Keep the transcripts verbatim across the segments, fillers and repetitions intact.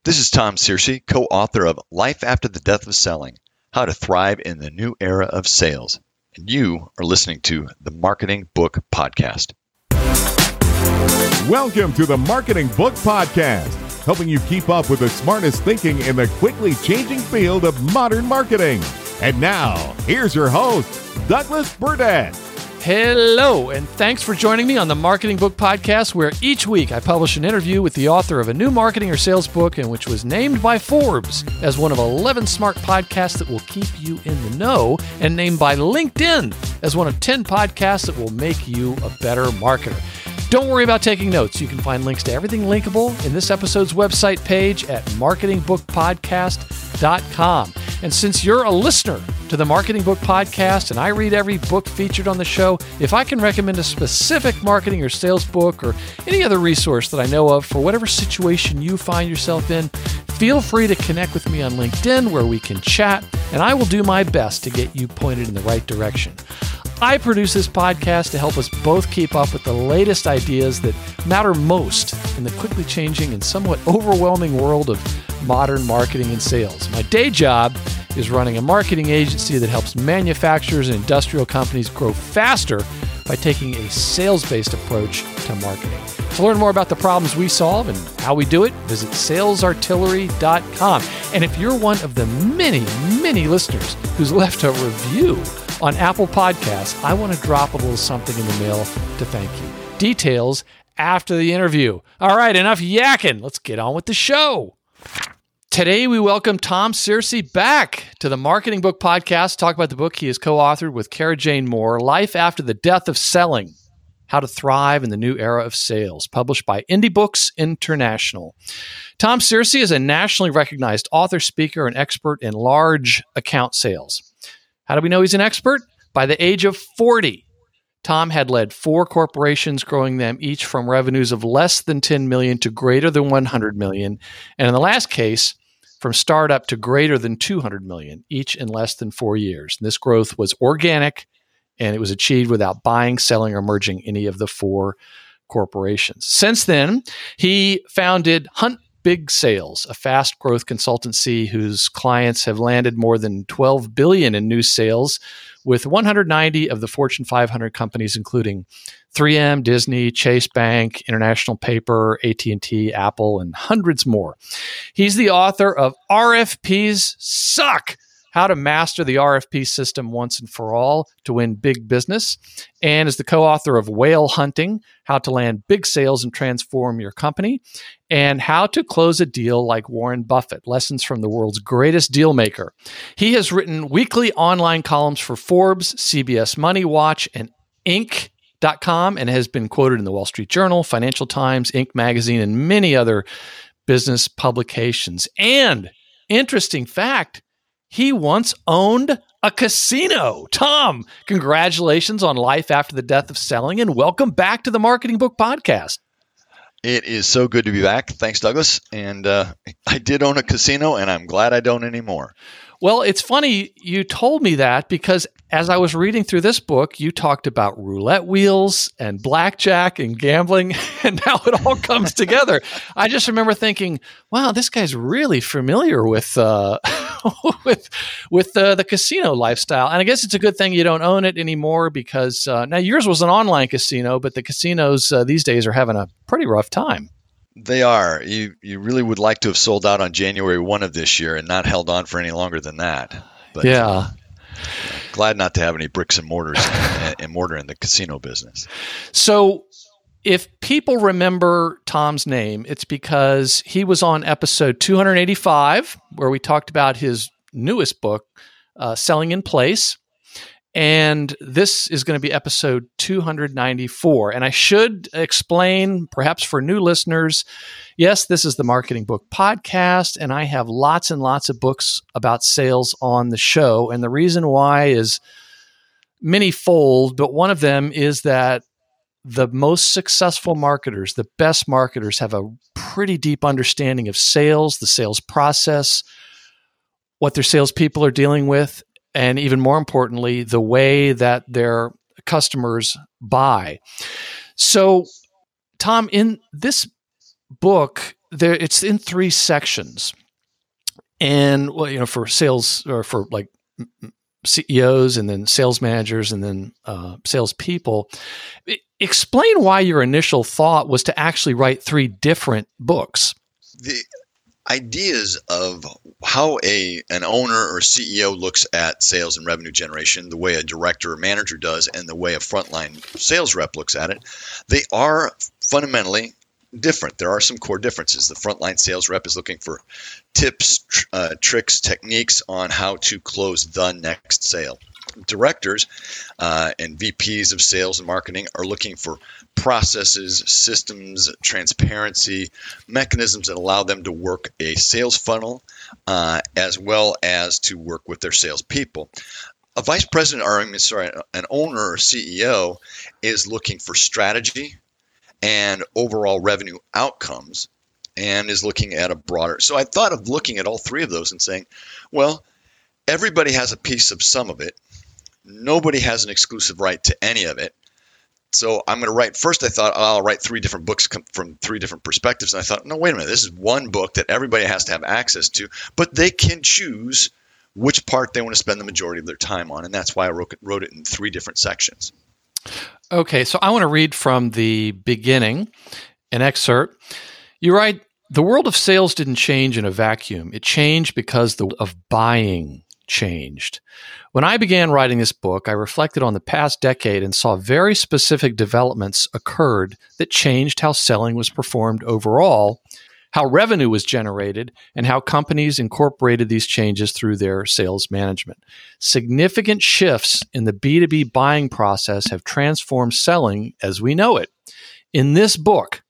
This is Tom Searcy, co-author of Life After the Death of Selling, How to Thrive in the New Era of Sales. And you are listening to the Marketing Book Podcast. Welcome to the Marketing Book Podcast, helping you keep up with the smartest thinking in the quickly changing field of modern marketing. And now, here's your host, Douglas Burdett. Hello, and thanks for joining me on the Marketing Book Podcast, where each week I publish an interview with the author of a new marketing or sales book, and which was named by Forbes as one of eleven smart podcasts that will keep you in the know, and named by LinkedIn as one of ten podcasts that will make you a better marketer. Don't worry about taking notes. You can find links to everything linkable in this episode's website page at marketing book podcast dot com. And since you're a listener to the Marketing Book Podcast and I read every book featured on the show, if I can recommend a specific marketing or sales book or any other resource that I know of for whatever situation you find yourself in, feel free to connect with me on LinkedIn where we can chat, and I will do my best to get you pointed in the right direction. I produce this podcast to help us both keep up with the latest ideas that matter most in the quickly changing and somewhat overwhelming world of modern marketing and sales. My day job is running a marketing agency that helps manufacturers and industrial companies grow faster by taking a sales-based approach to marketing. To learn more about the problems we solve and how we do it, visit sales artillery dot com. And if you're one of the many, many listeners who's left a review on Apple Podcasts, I want to drop a little something in the mail to thank you. Details after the interview. All right, enough yakking. Let's get on with the show. Today, we welcome Tom Searcy back to the Marketing Book Podcast to talk about the book he has co-authored with Cara Jane Moore, Life After the Death of Selling, How to Thrive in the New Era of Sales, published by Indie Books International. Tom Searcy is a nationally recognized author, speaker, and expert in large account sales. How do we know he's an expert? By the age of forty, Tom had led four corporations, growing them each from revenues of less than ten million dollars to greater than one hundred million dollars. And in the last case, from startup to greater than two hundred million dollars, each in less than four years. And this growth was organic, and it was achieved without buying, selling, or merging any of the four corporations. Since then, he founded Hunt Big Sales, a fast growth consultancy whose clients have landed more than twelve billion dollars in new sales with one hundred ninety of the Fortune five hundred companies, including three M, Disney, Chase Bank, International Paper, A T and T, Apple, and hundreds more. He's the author of R F Ps Suck: How to Master the R F P System Once and for All to Win Big Business, and is the co-author of Whale Hunting: How to Land Big Sales and Transform Your Company, and How to Close a Deal Like Warren Buffett: Lessons from the World's Greatest Deal Maker. He has written weekly online columns for Forbes, C B S Money Watch, and Inc dot com, and has been quoted in the Wall Street Journal, Financial Times, Inc magazine, and many other business publications. And interesting fact, he once owned a casino. Tom, congratulations on Life After the Death of Selling, and welcome back to the Marketing Book Podcast. It is so good to be back. Thanks, Douglas. And uh, I did own a casino, and I'm glad I don't anymore. Well, it's funny you told me that, because as I was reading through this book, you talked about roulette wheels and blackjack and gambling, and now it all comes together. I just remember thinking, wow, this guy's really familiar with uh, with with uh, the casino lifestyle. And I guess it's a good thing you don't own it anymore, because uh, now yours was an online casino, but the casinos uh, these days are having a pretty rough time. They are. You you really would like to have sold out on January first of this year and not held on for any longer than that. But yeah. Uh, glad not to have any bricks and mortars and, and mortar in the casino business. So if people remember Tom's name, it's because he was on episode two eighty-five, where we talked about his newest book, uh, Selling in Place. And this is going to be episode two ninety-four. And I should explain, perhaps for new listeners, yes, this is the Marketing Book Podcast, and I have lots and lots of books about sales on the show. And the reason why is many-fold, but one of them is that the most successful marketers, the best marketers, have a pretty deep understanding of sales, the sales process, what their salespeople are dealing with, and even more importantly, the way that their customers buy. So, Tom, in this book, there it's in three sections. And, well, you know, for sales or for like C E Os and then sales managers and then uh, salespeople, explain why your initial thought was to actually write three different books. The ideas of how a an owner or C E O looks at sales and revenue generation, the way a director or manager does, and the way a frontline sales rep looks at it, they are fundamentally different. There are some core differences. The frontline sales rep is looking for tips, tr- uh, tricks, techniques on how to close the next sale. Directors uh, and V Ps of sales and marketing are looking for processes, systems, transparency, mechanisms that allow them to work a sales funnel uh, as well as to work with their salespeople. A vice president, or I mean, sorry, an owner or C E O is looking for strategy and overall revenue outcomes, and is looking at a broader. So I thought of looking at all three of those and saying, well, everybody has a piece of some of it. Nobody has an exclusive right to any of it. So I'm going to write, first I thought, oh, I'll write three different books from three different perspectives. And I thought, no, wait a minute, this is one book that everybody has to have access to, but they can choose which part they want to spend the majority of their time on. And that's why I wrote it, wrote it in three different sections. Okay, so I want to read from the beginning, an excerpt. You write, the world of sales didn't change in a vacuum. It changed because the of buying changed. When I began writing this book, I reflected on the past decade and saw very specific developments occurred that changed how selling was performed overall, how revenue was generated, and how companies incorporated these changes through their sales management. Significant shifts in the B two B buying process have transformed selling as we know it. In this book,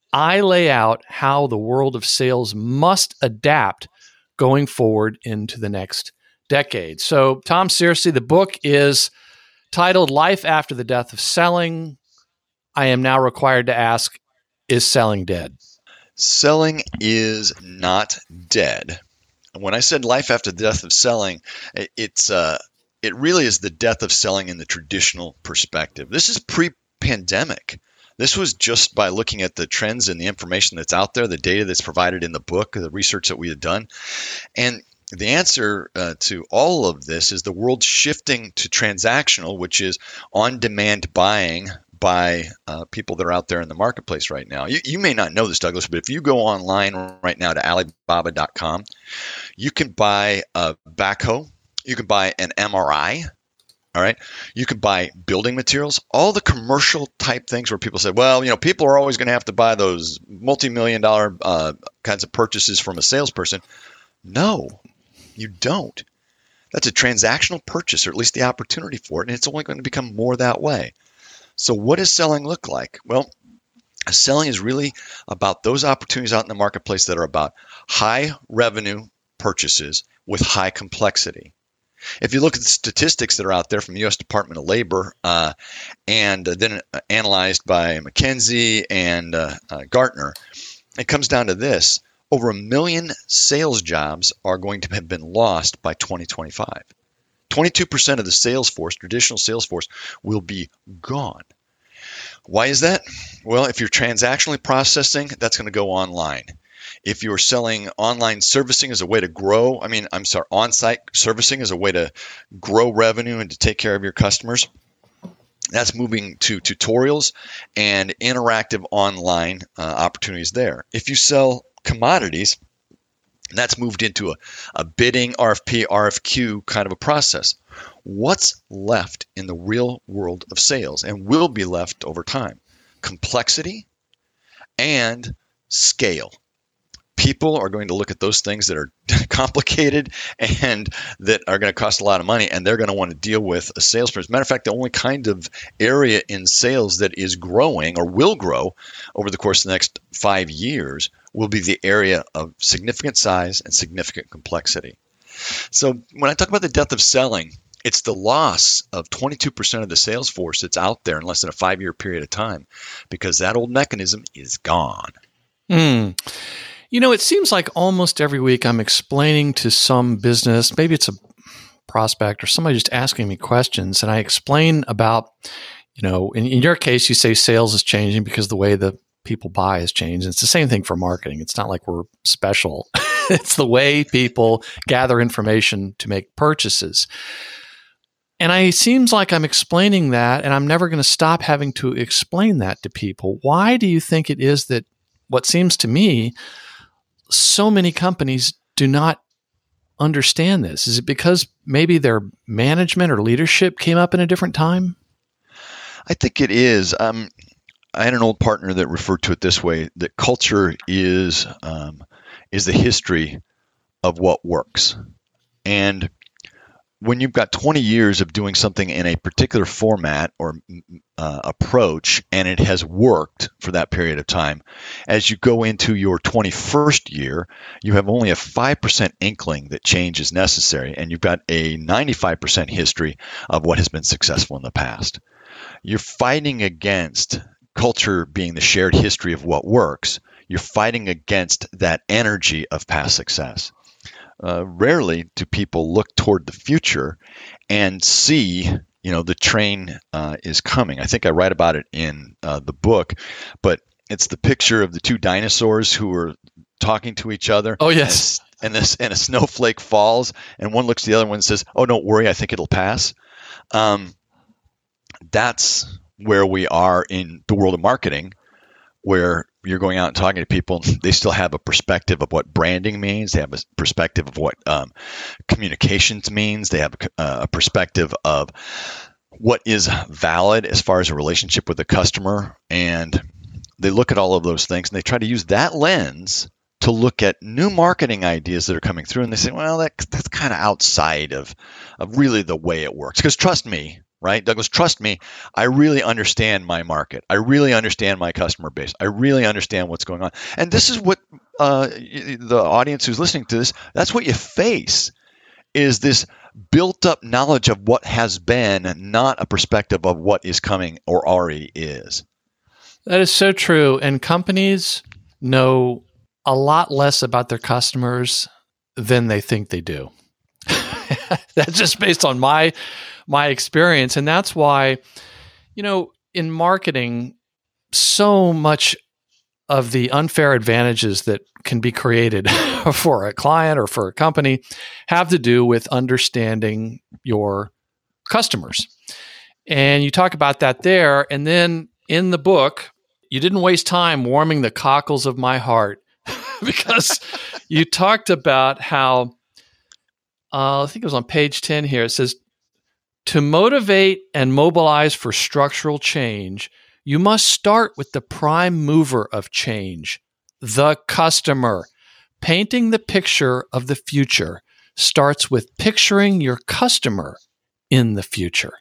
I lay out how the world of sales must adapt going forward into the next decade. So, Tom Searcy, the book is titled Life After the Death of Selling. I am now required to ask, is selling dead? Selling is not dead. When I said life after the death of selling, it's uh, it really is the death of selling in the traditional perspective. This is pre-pandemic. This was just by looking at the trends and the information that's out there, the data that's provided in the book, the research that we had done. And the answer uh, to all of this is the world shifting to transactional, which is on-demand buying by uh, people that are out there in the marketplace right now. You, you may not know this, Douglas, but if you go online right now to Alibaba dot com, you can buy a backhoe, you can buy an M R I, all right? You can buy building materials, all the commercial type things where people say, well, you know, people are always going to have to buy those multi-million dollar uh, kinds of purchases from a salesperson. No, you don't. That's a transactional purchase, or at least the opportunity for it, and it's only going to become more that way. So what does selling look like? Well, selling is really about those opportunities out in the marketplace that are about high revenue purchases with high complexity. If you look at the statistics that are out there from the U S Department of Labor uh, and uh, then analyzed by McKinsey and uh, uh, Gartner, it comes down to this. Over a million sales jobs are going to have been lost by twenty twenty-five. twenty-two percent of the sales force, traditional sales force, will be gone. Why is that? Well, if you're transactionally processing, that's going to go online. If you're selling online servicing as a way to grow, I mean, I'm sorry, on-site servicing as a way to grow revenue and to take care of your customers, that's moving to tutorials and interactive online uh, opportunities there. If you sell commodities, that's moved into a, a bidding, R F P, R F Q kind of a process. What's left in the real world of sales and will be left over time? Complexity and scale. People are going to look at those things that are complicated and that are going to cost a lot of money, and they're going to want to deal with a salesperson. As a matter of fact, the only kind of area in sales that is growing or will grow over the course of the next five years will be the area of significant size and significant complexity. So when I talk about the death of selling, it's the loss of twenty-two percent of the sales force that's out there in less than a five-year period of time, because that old mechanism is gone. Hmm. You know, it seems like almost every week I'm explaining to some business, maybe it's a prospect or somebody just asking me questions, and I explain about, you know, in, in your case, you say sales is changing because the way the people buy has changed. It's the same thing for marketing. It's not like we're special. It's the way people gather information to make purchases. And it seems like I'm explaining that, and I'm never going to stop having to explain that to people. Why do you think it is that what seems to me, so many companies do not understand this? Is it because maybe their management or leadership came up in a different time? I think it is. Um, I had an old partner that referred to it this way, that culture is um, is the history of what works. And when you've got twenty years of doing something in a particular format or uh, approach, and it has worked for that period of time, as you go into your twenty-first year, you have only a five percent inkling that change is necessary, and you've got a ninety-five percent history of what has been successful in the past. You're fighting against culture being the shared history of what works. You're fighting against that energy of past success. Uh, rarely do people look toward the future and see, you know, the train uh, is coming. I think I write about it in uh, the book, but it's the picture of the two dinosaurs who are talking to each other. Oh, yes. And, and, this, and a snowflake falls, and one looks at the other one and says, "Oh, don't worry, I think it'll pass." Um, that's where we are in the world of marketing, where you're going out and talking to people. They still have a perspective of what branding means. They have a perspective of what um, communications means. They have a, a perspective of what is valid as far as a relationship with the customer. And they look at all of those things, and they try to use that lens to look at new marketing ideas that are coming through. And they say, well, that, that's kind of outside of, of really the way it works. Because trust me, right, Douglas, trust me, I really understand my market. I really understand my customer base. I really understand what's going on. And this is what uh, the audience who's listening to this, that's what you face, is this built up knowledge of what has been, not a perspective of what is coming or already is. That is so true. And companies know a lot less about their customers than they think they do. That's just based on my my experience. And that's why, you know, in marketing, so much of the unfair advantages that can be created for a client or for a company have to do with understanding your customers. And you talk about that there. And then in the book, you didn't waste time warming the cockles of my heart because you talked about how, uh, I think it was on page ten here, it says, to motivate and mobilize for structural change, you must start with the prime mover of change, the customer. Painting the picture of the future starts with picturing your customer in the future.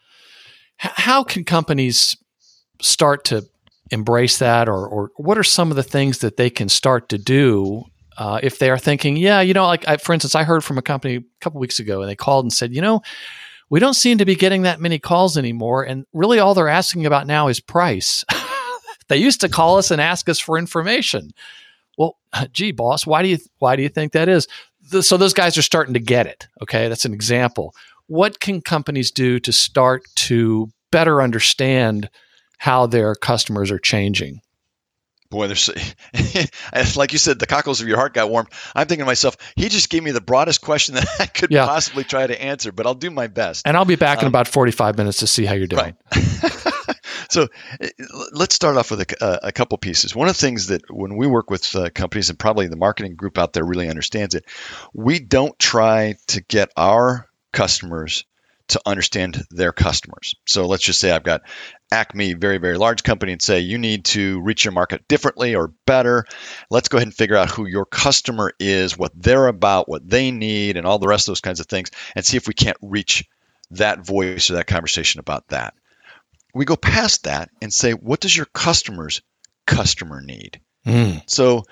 H- how can companies start to embrace that, or, or what are some of the things that they can start to do uh, if they are thinking, yeah, you know, like I, for instance, I heard from a company a couple weeks ago, and they called and said, you know, we don't seem to be getting that many calls anymore. And really all they're asking about now is price. They used to call us and ask us for information. Well, gee, boss, why do you why do you think that is? The, so those guys are starting to get it. Okay, that's an example. What can companies do to start to better understand how their customers are changing? Boy, there's like you said, the cockles of your heart got warmed. I'm thinking to myself, he just gave me the broadest question that I could yeah. possibly try to answer, but I'll do my best. And I'll be back um, in about forty-five minutes to see how you're doing. Right. So let's start off with a, a couple pieces. One of the things that when we work with uh, companies, and probably the marketing group out there really understands it, we don't try to get our customers to understand their customers. So let's just say I've got Acme, very, very large company, and say you need to reach your market differently or better. Let's go ahead and figure out who your customer is, what they're about, what they need, and all the rest of those kinds of things, and see if we can't reach that voice or that conversation about that. We go past that and say, what does your customer's customer need? Mm. So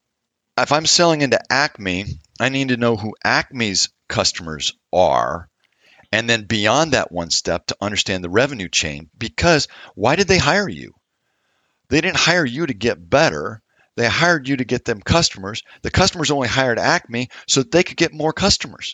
if I'm selling into Acme, I need to know who Acme's customers are. And then beyond that one step to understand the revenue chain, because why did they hire you? They didn't hire you to get better. They hired you to get them customers. The customers only hired Acme so that they could get more customers.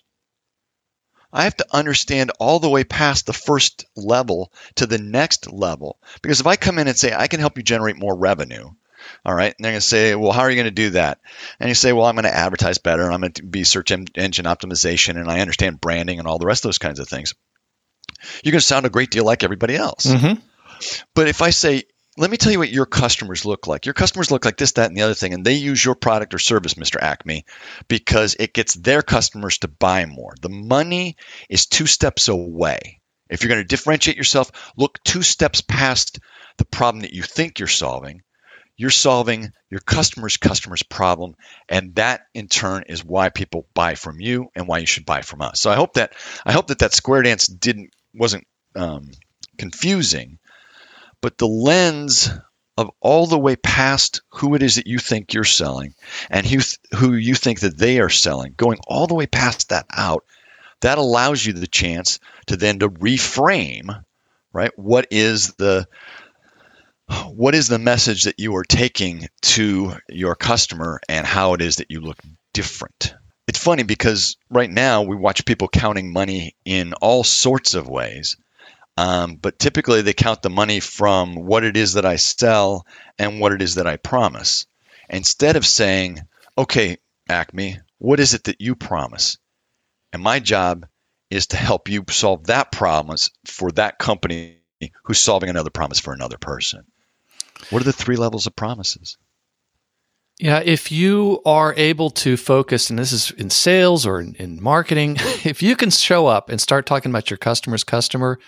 I have to understand all the way past the first level to the next level. Because if I come in and say, I can help you generate more revenue, All right. And they're going to say, well, how are you going to do that? And you say, well, I'm going to advertise better. And I'm going to be search engine optimization. And I understand branding and all the rest of those kinds of things. You're going to sound a great deal like everybody else. Mm-hmm. But if I say, let me tell you what your customers look like. Your customers look like this, that, and the other thing. And they use your product or service, Mister Acme, because it gets their customers to buy more. The money is two steps away. If you're going to differentiate yourself, look two steps past the problem that you think you're solving. You're solving your customer's customer's problem, and that in turn is why people buy from you and why you should buy from us. So I hope that I hope that that square dance didn't wasn't um, confusing, but the lens of all the way past who it is that you think you're selling and who who you think that they are selling, going all the way past that out, that allows you the chance to then to reframe, right? What is the What is the message that you are taking to your customer and how it is that you look different? It's funny because right now we watch people counting money in all sorts of ways, um, but typically they count the money from what it is that I sell and what it is that I promise. Instead of saying, okay, Acme, what is it that you promise? And my job is to help you solve that promise for that company who's solving another promise for another person. What are the three levels of promises? Yeah, if you are able to focus, and this is in sales or in, in marketing, if you can show up and start talking about your customer's customer,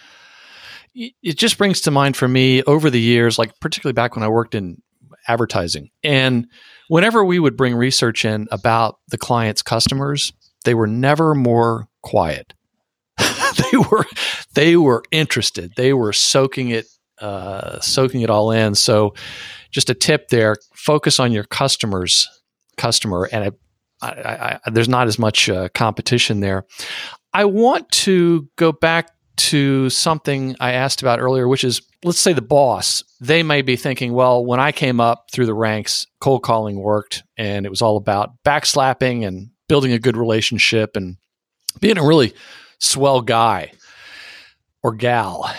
it just brings to mind for me over the years, like particularly back when I worked in advertising. And whenever we would bring research in about the client's customers, they were never more quiet. they were they were interested. They were soaking it Uh, soaking it all in. So just a tip there, focus on your customer's customer, and I, I, I, there's not as much uh, competition there. I want to go back to something I asked about earlier, which is, let's say the boss, they may be thinking, well, when I came up through the ranks, cold calling worked, and it was all about backslapping and building a good relationship and being a really swell guy or gal.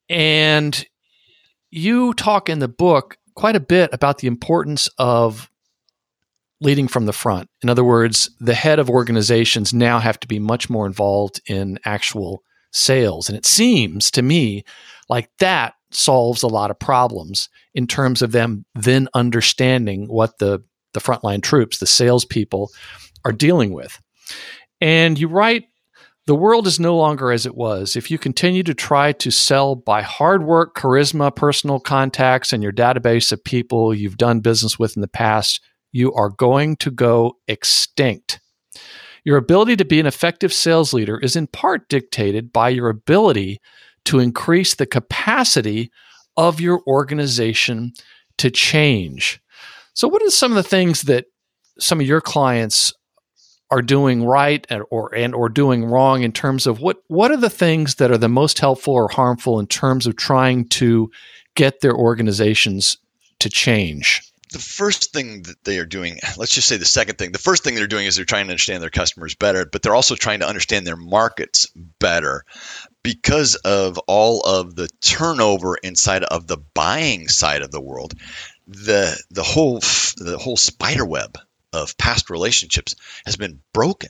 And you talk in the book quite a bit about the importance of leading from the front. In other words, the head of organizations now have to be much more involved in actual sales. And it seems to me like that solves a lot of problems in terms of them then understanding what the, the frontline troops, the salespeople, are dealing with. And you write, the world is no longer as it was. If you continue to try to sell by hard work, charisma, personal contacts, and your database of people you've done business with in the past, you are going to go extinct. Your ability to be an effective sales leader is in part dictated by your ability to increase the capacity of your organization to change. So what are some of the things that some of your clients are doing right and or and or doing wrong in terms of what what are the things that are the most helpful or harmful in terms of trying to get their organizations to change? The first thing that they are doing, let's just say the second thing, the first thing they're doing is they're trying to understand their customers better, but they're also trying to understand their markets better because of all of the turnover inside of the buying side of the world. The the whole the whole spider web of past relationships has been broken.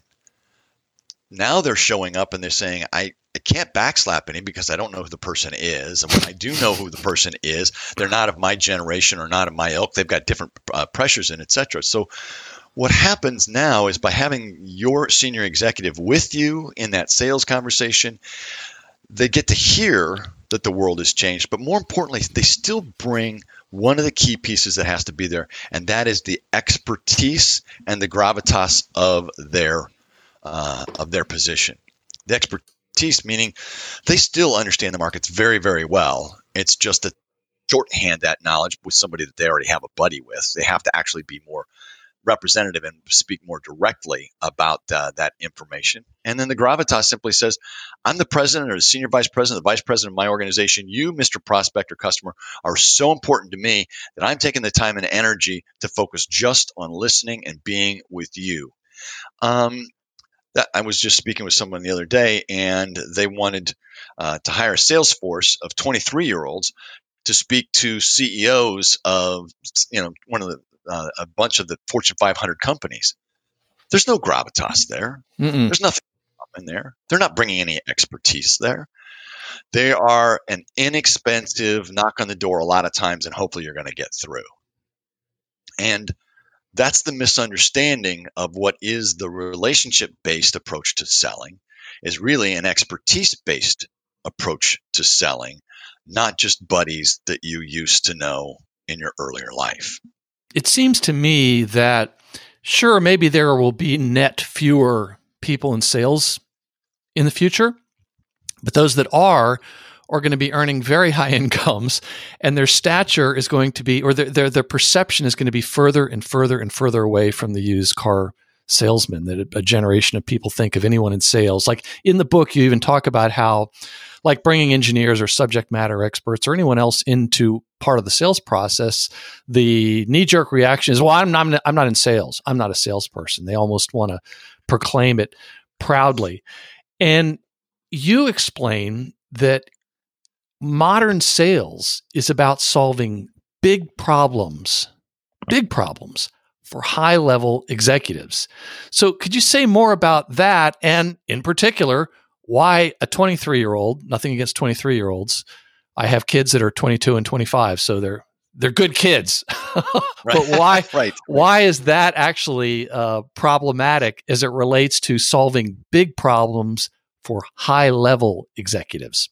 Now they're showing up and they're saying, I, I can't backslap any because I don't know who the person is. And when I do know who the person is, they're not of my generation or not of my ilk. They've got different uh, pressures and et cetera. So what happens now is by having your senior executive with you in that sales conversation, they get to hear that the world has changed. But more importantly, they still bring one of the key pieces that has to be there, and that is the expertise and the gravitas of their uh, of their position. The expertise meaning they still understand the markets very, very well. It's just that shorthand that knowledge with somebody that they already have a buddy with. They have to actually be more representative and speak more directly about uh, that information. And then the gravitas simply says, I'm the president or the senior vice president, the vice president of my organization. You, Mister Prospect or customer, are so important to me that I'm taking the time and energy to focus just on listening and being with you. Um, that I was just speaking with someone the other day, and they wanted uh, to hire a sales force of twenty-three-year-olds to speak to C E Os of, you know, one of the uh, a bunch of the Fortune five hundred companies. There's no gravitas there. Mm-mm. There's nothing in there. They're not bringing any expertise there. They are an inexpensive knock on the door a lot of times, and hopefully you're going to get through. And that's the misunderstanding of what is the relationship-based approach to selling, is really an expertise-based approach to selling, not just buddies that you used to know in your earlier life. It seems to me that, sure, maybe there will be net fewer people in sales in the future, but those that are are going to be earning very high incomes, and their stature is going to be, or their, their their perception is going to be further and further and further away from the used car salesman that a, a generation of people think of anyone in sales. Like in the book, you even talk about how, like bringing engineers or subject matter experts or anyone else into part of the sales process, the knee-jerk reaction is, well, I'm not, I'm not in sales. I'm not a salesperson. They almost want to proclaim it proudly. And you explain that modern sales is about solving big problems, big problems for high-level executives. So could you say more about that? And in particular, why a twenty-three-year-old, nothing against twenty-three-year-olds. I have kids that are twenty-two and twenty-five, so they're they're good kids. But why, right. why is that actually uh, problematic as it relates to solving big problems for high-level executives?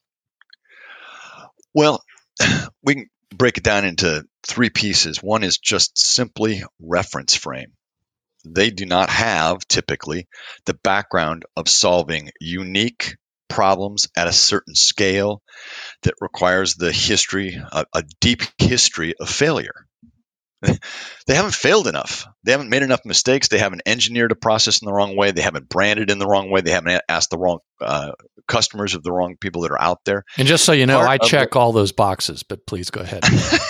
Well, we can break it down into three pieces. One is just simply reference frame. They do not have typically the background of solving unique problems at a certain scale that requires the history, a, a deep history of failure. They haven't failed enough. They haven't made enough mistakes. They haven't engineered a process in the wrong way. They haven't branded in the wrong way. They haven't asked the wrong uh, customers of the wrong people that are out there. And just so you know, Part I check the- all those boxes, but please go ahead.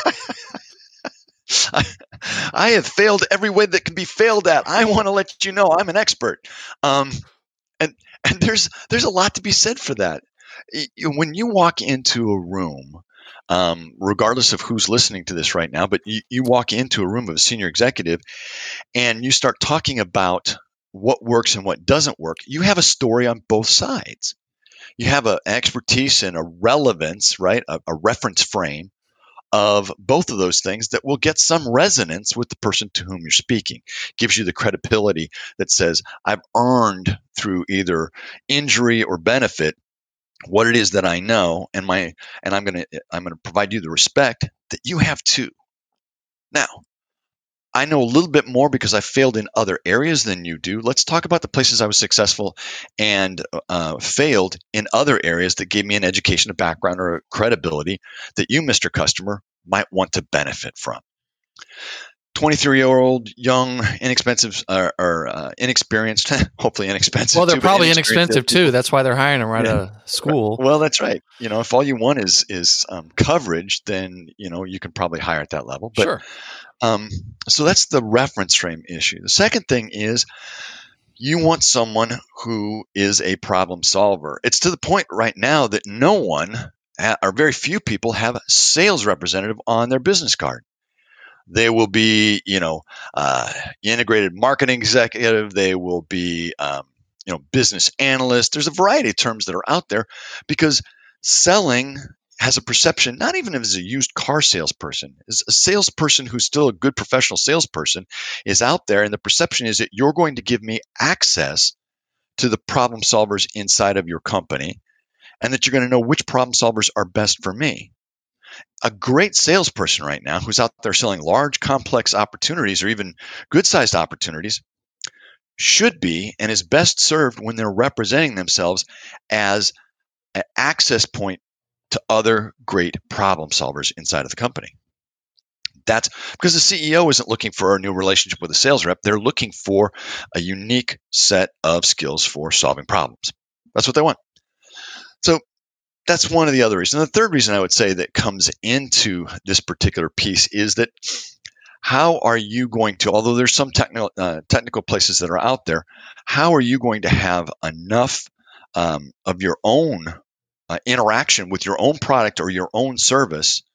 I, I have failed every way that can be failed at. I want to let you know I'm an expert. Um, and and there's there's a lot to be said for that. When you walk into a room, um, regardless of who's listening to this right now, but you, you walk into a room of a senior executive and you start talking about what works and what doesn't work, you have a story on both sides. You have a, an expertise and a relevance, right, a, a reference frame of both of those things that will get some resonance with the person to whom you're speaking. Gives you the credibility that says, I've earned through either injury or benefit what it is that I know, and my and I'm gonna I'm gonna provide you the respect that you have too. Now, I know a little bit more because I failed in other areas than you do. Let's talk about the places I was successful and uh, failed in other areas that gave me an education, a background, or a credibility that you, Mister Customer, might want to benefit from. twenty-three-year-old, young, inexpensive, uh, or uh, inexperienced, hopefully inexpensive. Well, they're too, but probably inexpensive too. That's why they're hiring them right Yeah. out of school. Well, that's right. You know, if all you want is is um, coverage, then you know you can probably hire at that level. But, Sure. Um, so that's the reference frame issue. The second thing is you want someone who is a problem solver. It's to the point right now that no one, or very few people, have a sales representative on their business card. They will be, you know, uh, integrated marketing executive. They will be, um, you know, business analyst. There's a variety of terms that are out there because selling has a perception, not even as a used car salesperson, as a salesperson who's still a good professional salesperson is out there. And the perception is that you're going to give me access to the problem solvers inside of your company and that you're going to know which problem solvers are best for me. A great salesperson right now who's out there selling large, complex opportunities or even good-sized opportunities should be and is best served when they're representing themselves as an access point to other great problem solvers inside of the company. That's because the C E O isn't looking for a new relationship with a sales rep. They're looking for a unique set of skills for solving problems. That's what they want. So that's one of the other reasons. And the third reason I would say that comes into this particular piece is that how are you going to, although there's some technical uh, technical places that are out there, how are you going to have enough um, of your own uh, interaction with your own product or your own service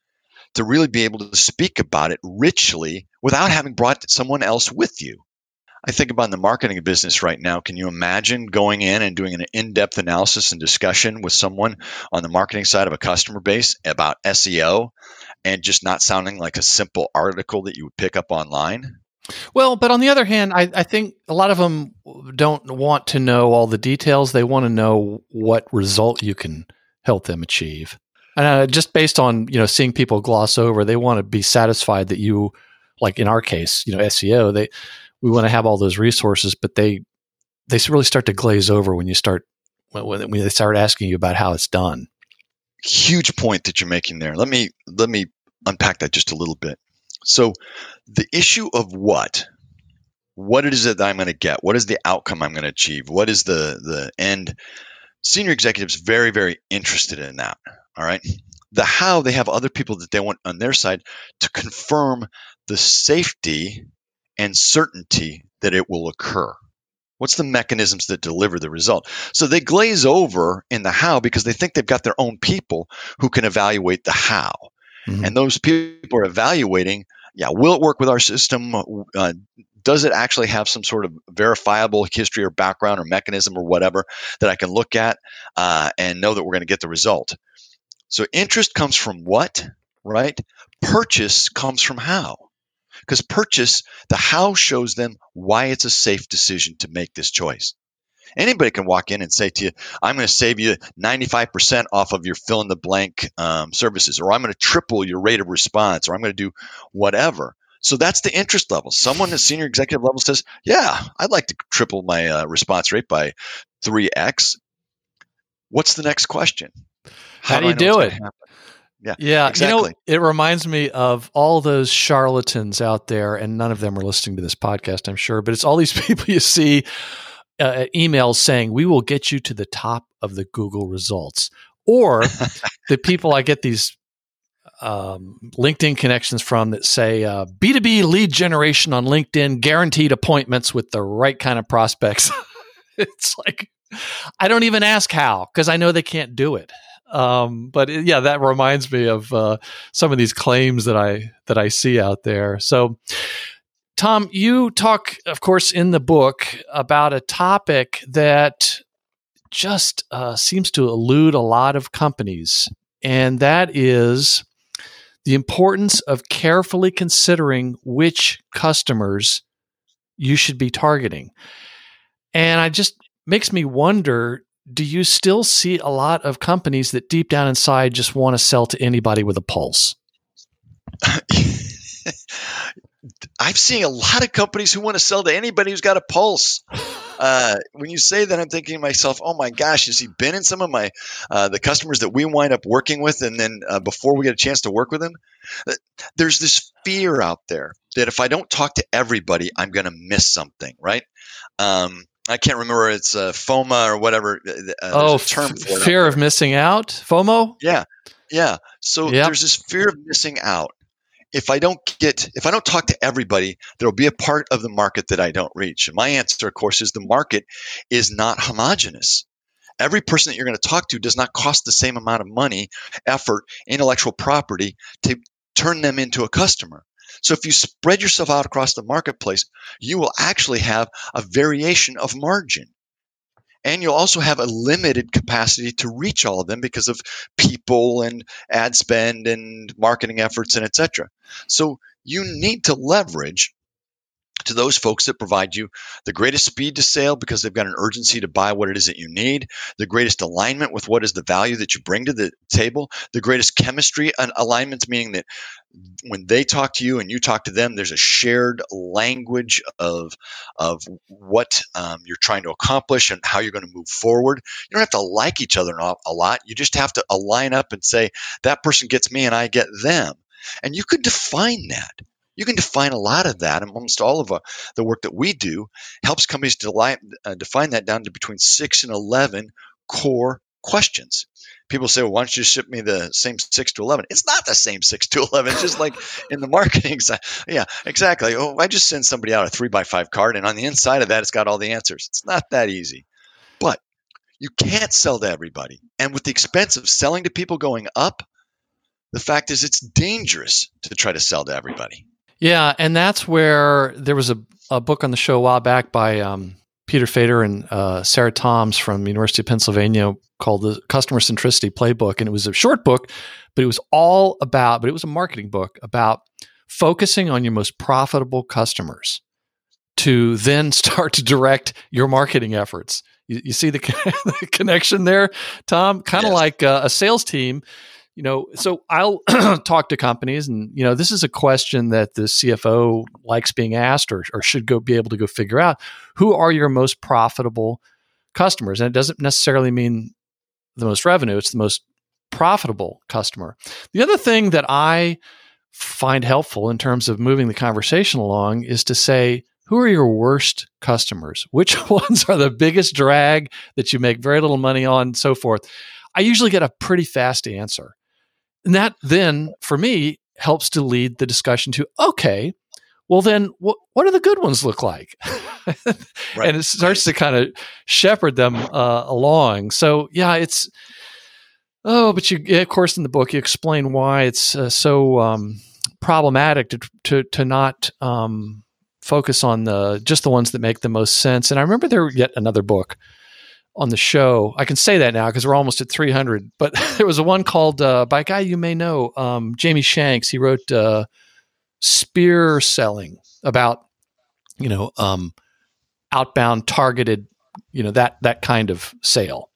to really be able to speak about it richly without having brought someone else with you. I think about the marketing business right now. Can you imagine going in and doing an in-depth analysis and discussion with someone on the marketing side of a customer base about S E O and just not sounding like a simple article that you would pick up online? Well, but on the other hand, I, I think a lot of them don't want to know all the details. They want to know what result you can help them achieve. And uh, just based on, you know, seeing people gloss over, they want to be satisfied that you, like in our case, you know, S E O, they we want to have all those resources, but they they really start to glaze over when you start when, when they start asking you about how it's done. Huge point that you're making there. Let me let me unpack that just a little bit. So the issue of what, what it is that I'm going to get, what is the outcome I'm going to achieve, what is the the end, senior executives very, very interested in that, all right? The how, they have other people that they want on their side to confirm the safety and certainty that it will occur. What's the mechanisms that deliver the result? So they glaze over in the how because they think they've got their own people who can evaluate the how. Mm-hmm. And those people are evaluating, yeah, will it work with our system? Uh, does it actually have some sort of verifiable history or background or mechanism or whatever that I can look at uh, and know that we're going to get the result? So interest comes from what, right? Purchase comes from how. Because purchase, the how shows them why it's a safe decision to make this choice. Anybody can walk in and say to you, I'm going to save you ninety-five percent off of your fill-in-the-blank um, services, or I'm going to triple your rate of response, or I'm going to do whatever. So that's the interest level. Someone at senior executive level says, yeah, I'd like to triple my uh, response rate by three x. What's the next question? How, How do you do, do it? Yeah, yeah. Exactly. You know, it reminds me of all those charlatans out there, and none of them are listening to this podcast, I'm sure, but it's all these people you see uh, emails saying, we will get you to the top of the Google results. Or the people I get these um, LinkedIn connections from that say uh, B two B lead generation on LinkedIn, guaranteed appointments with the right kind of prospects. It's like, I don't even ask how, because I know they can't do it. Um, but it, yeah, that reminds me of uh, some of these claims that I that I see out there. So, Tom, you talk, of course, in the book about a topic that just uh, seems to elude a lot of companies, and that is the importance of carefully considering which customers you should be targeting. And I just makes me wonder, do you still see a lot of companies that deep down inside just want to sell to anybody with a pulse? I've seen a lot of companies who want to sell to anybody who's got a pulse. Uh, when you say that, I'm thinking to myself, oh my gosh, has he been in some of my uh, the customers that we wind up working with, and then uh, before we get a chance to work with them? There's this fear out there that if I don't talk to everybody, I'm going to miss something, right? Um, I can't remember, it's uh, FOMA or whatever. Uh, oh, a term f- for it fear of missing out? FOMO? Yeah, yeah. So yep. There's this fear of missing out. If I don't get, if I don't talk to everybody, there'll be a part of the market that I don't reach. And my answer, of course, is the market is not homogenous. Every person that you're going to talk to does not cost the same amount of money, effort, intellectual property to turn them into a customer. So if you spread yourself out across the marketplace, you will actually have a variation of margin. And you'll also have a limited capacity to reach all of them because of people and ad spend and marketing efforts and et cetera. So you need to leverage to those folks that provide you the greatest speed to sale because they've got an urgency to buy what it is that you need, the greatest alignment with what is the value that you bring to the table, the greatest chemistry and alignments, meaning that when they talk to you and you talk to them, there's a shared language of, of what um, you're trying to accomplish and how you're going to move forward. You don't have to like each other a lot. You just have to align up and say, that person gets me and I get them. And you could define that. You can define a lot of that. And almost all of uh, the work that we do helps companies deli- uh, define that down to between six and eleven core questions. People say, well, why don't you ship me the same six to eleven? It's not the same six to eleven. It's just like in the marketing side. Yeah, exactly. Oh, I just send somebody out a three by five card, and on the inside of that, it's got all the answers. It's not that easy. But you can't sell to everybody. And with the expense of selling to people going up, The fact is, it's dangerous to try to sell to everybody. Yeah, and that's where there was a, a book on the show a while back by um, Peter Fader and uh, Sarah Toms from the University of Pennsylvania called the Customer Centricity Playbook. And it was a short book, but it was all about, but it was a marketing book about focusing on your most profitable customers to then start to direct your marketing efforts. You, you see the, the connection there, Tom? Kind of yes. like uh, a sales team. You know, so I'll talk to companies, and you know, this is a question that the C F O likes being asked, or, or should go be able to go figure out. Who are your most profitable customers? And it doesn't necessarily mean the most revenue; it's the most profitable customer. The other thing that I find helpful in terms of moving the conversation along is to say, who are your worst customers? Which ones are the biggest drag that you make very little money on, and so forth? I usually get a pretty fast answer. And that then, for me, helps to lead the discussion to, okay, well then, wh- what do the good ones look like? Right. And it starts to kind of shepherd them uh, along. So yeah, it's, oh, but you, of course, in the book, you explain why it's uh, so um, problematic to, to, to not um, focus on the just the ones that make the most sense. And I remember there yet another book on the show. I can say that now because we're almost at three hundred, but there was a one called uh, by a guy you may know, um, Jamie Shanks. He wrote uh, Spear Selling, about, you know, um, outbound targeted, you know, that, that kind of sale,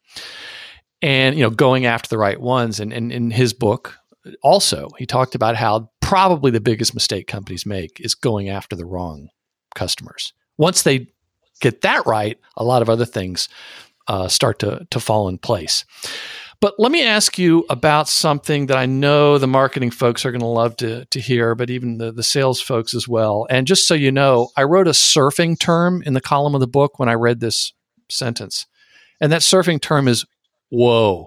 and, you know, going after the right ones. And, and in his book also, he talked about how probably the biggest mistake companies make is going after the wrong customers. Once they get that right, a lot of other things Uh, start to to fall in place. But let me ask you about something that I know the marketing folks are going to love to to hear, but even the, the sales folks as well. And just so you know, I wrote a surfing term in the column of the book when I read this sentence. And that surfing term is whoa.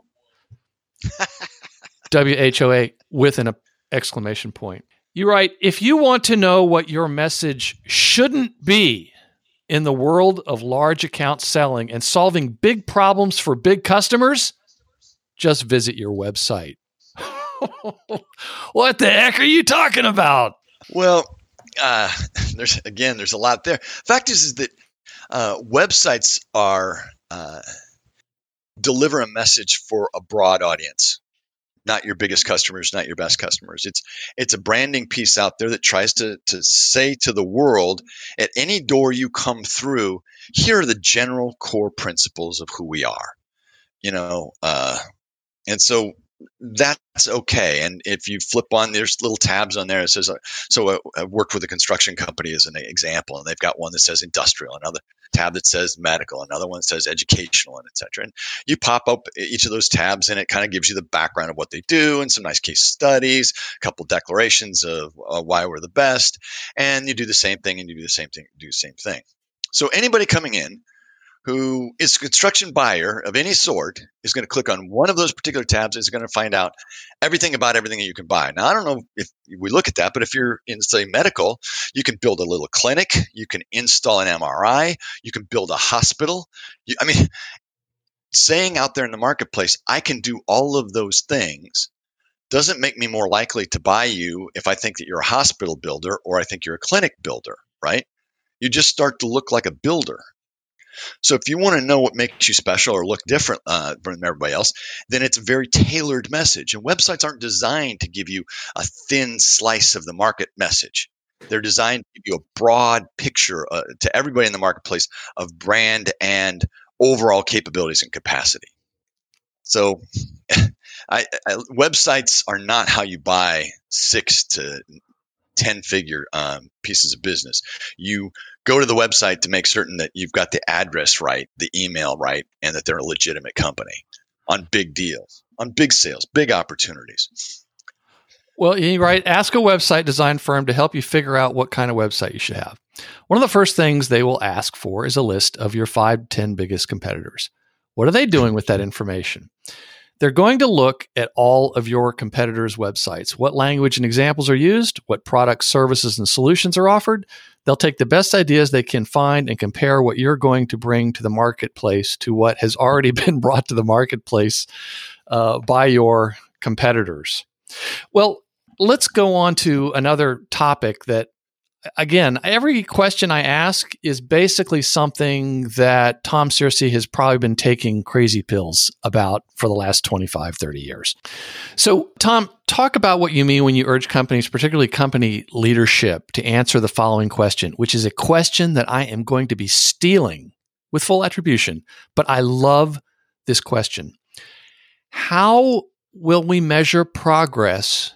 W H O A with an exclamation point. You write, if you want to know what your message shouldn't be in the world of large account selling and solving big problems for big customers, just visit your website. What the heck are you talking about? Well, uh, there's again, there's a lot there. Fact is, is that uh, websites are uh, deliver a message for a broad audience. Not your biggest customers, not your best customers. It's it's a branding piece out there that tries to to say to the world, at any door you come through, here are the general core principles of who we are. You know, uh, and so that's okay. And if you flip on, there's little tabs on there. It says, uh, so I, I worked with a construction company as an example, and they've got one that says industrial, another tab that says medical, another one that says educational, and et cetera. And you pop up each of those tabs, and it kind of gives you the background of what they do and some nice case studies, a couple declarations of uh, why we're the best. And you do the same thing, and you do the same thing, do the same thing. So anybody coming in who is a construction buyer of any sort is going to click on one of those particular tabs, is going to find out everything about everything that you can buy. Now, I don't know if we look at that, but if you're in, say, medical, you can build a little clinic, you can install an M R I, you can build a hospital. You, I mean, saying out there in the marketplace, I can do all of those things, doesn't make me more likely to buy you if I think that you're a hospital builder or I think you're a clinic builder, right? You just start to look like a builder. So if you want to know what makes you special or look different uh, from everybody else, then it's a very tailored message. And websites aren't designed to give you a thin slice of the market message. They're designed to give you a broad picture uh, to everybody in the marketplace of brand and overall capabilities and capacity. So I, I, websites are not how you buy six to ten figure um, pieces of business. You go to the website to make certain that you've got the address right, the email right, and that they're a legitimate company on big deals, on big sales, big opportunities. Well, you right. Ask a website design firm to help you figure out what kind of website you should have. One of the first things they will ask for is a list of your five, ten biggest competitors. What are they doing with that information? They're going to look at all of your competitors' websites. What language and examples are used? What products, services, and solutions are offered? They'll take the best ideas they can find and compare what you're going to bring to the marketplace to what has already been brought to the marketplace uh, by your competitors. Well, let's go on to another topic that, again, every question I ask is basically something that Tom Searcy has probably been taking crazy pills about for the last twenty-five, thirty years. So, Tom, talk about what you mean when you urge companies, particularly company leadership, to answer the following question, which is a question that I am going to be stealing with full attribution, but I love this question. How will we measure progress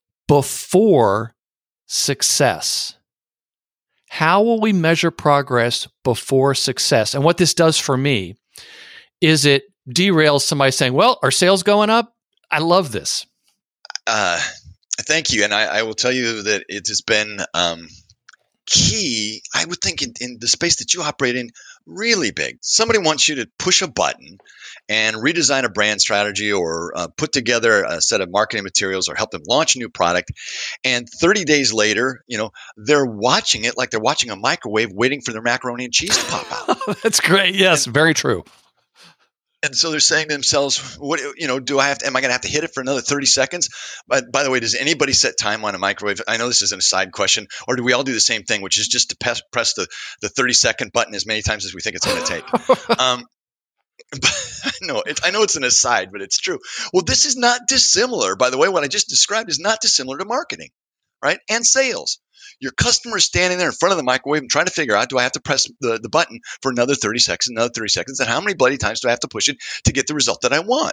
before success? How will we measure progress before success? And what this does for me is it derails somebody saying, well, are sales going up? I love this. Uh, thank you. And I, I will tell you that it has been um, key, I would think, in, in the space that you operate in, really big. Somebody wants you to push a button and redesign a brand strategy or uh, put together a set of marketing materials or help them launch a new product. And thirty days later, you know, they're watching it like they're watching a microwave waiting for their macaroni and cheese to pop out. That's great. Yes, and, very true. And so they're saying to themselves, "What you know? Do I have to? Am I going to have to hit it for another thirty seconds?" But by the way, does anybody set time on a microwave? I know this is an aside question, or do we all do the same thing, which is just to press, press the the thirty second button as many times as we think it's going to take? um, but, no, it, I know it's an aside, but it's true. Well, this is not dissimilar. By the way, what I just described is not dissimilar to marketing, right? And sales. Your customer is standing there in front of the microwave and trying to figure out, do I have to press the, the button for another thirty seconds, another thirty seconds, and how many bloody times do I have to push it to get the result that I want?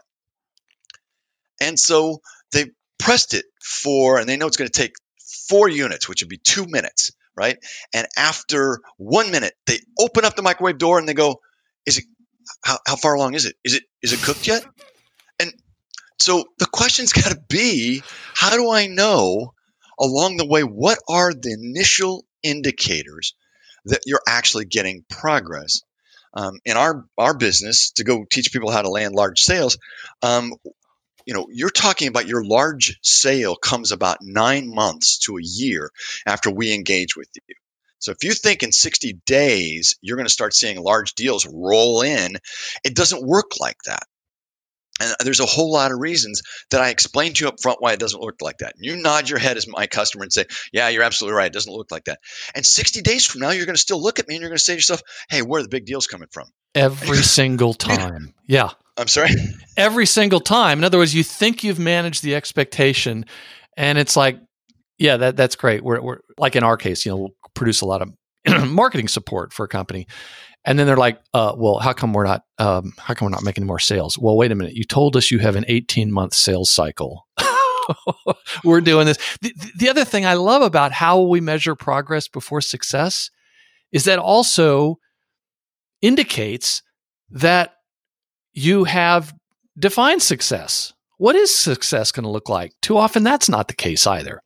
And so they pressed it for, and they know it's going to take four units, which would be two minutes, right? And after one minute, they open up the microwave door and they go, is it, how, how far along is it? Is it, is it cooked yet? And so the question's got to be, how do I know along the way, what are the initial indicators that you're actually getting progress? Um, in our, our business, to go teach people how to land large sales, um, you know, you're talking about your large sale comes about nine months to a year after we engage with you. So if you think in sixty days, you're going to start seeing large deals roll in, it doesn't work like that. And there's a whole lot of reasons that I explained to you up front why it doesn't look like that. You nod your head as my customer and say, yeah, you're absolutely right. It doesn't look like that. And sixty days from now, you're going to still look at me and you're going to say to yourself, hey, where are the big deals coming from? Every single time. Yeah. I'm sorry? Every single time. In other words, you think you've managed the expectation and it's like, yeah, that that's great. We're, we're like in our case, you know, we'll produce a lot of marketing support for a company. And then they're like, uh, well, how come we're not, um, how come we're not making more sales? Well, wait a minute. You told us you have an eighteen month sales cycle. We're doing this. The, the other thing I love about how we measure progress before success is that also indicates that you have defined success. What is success going to look like? Too often that's not the case either.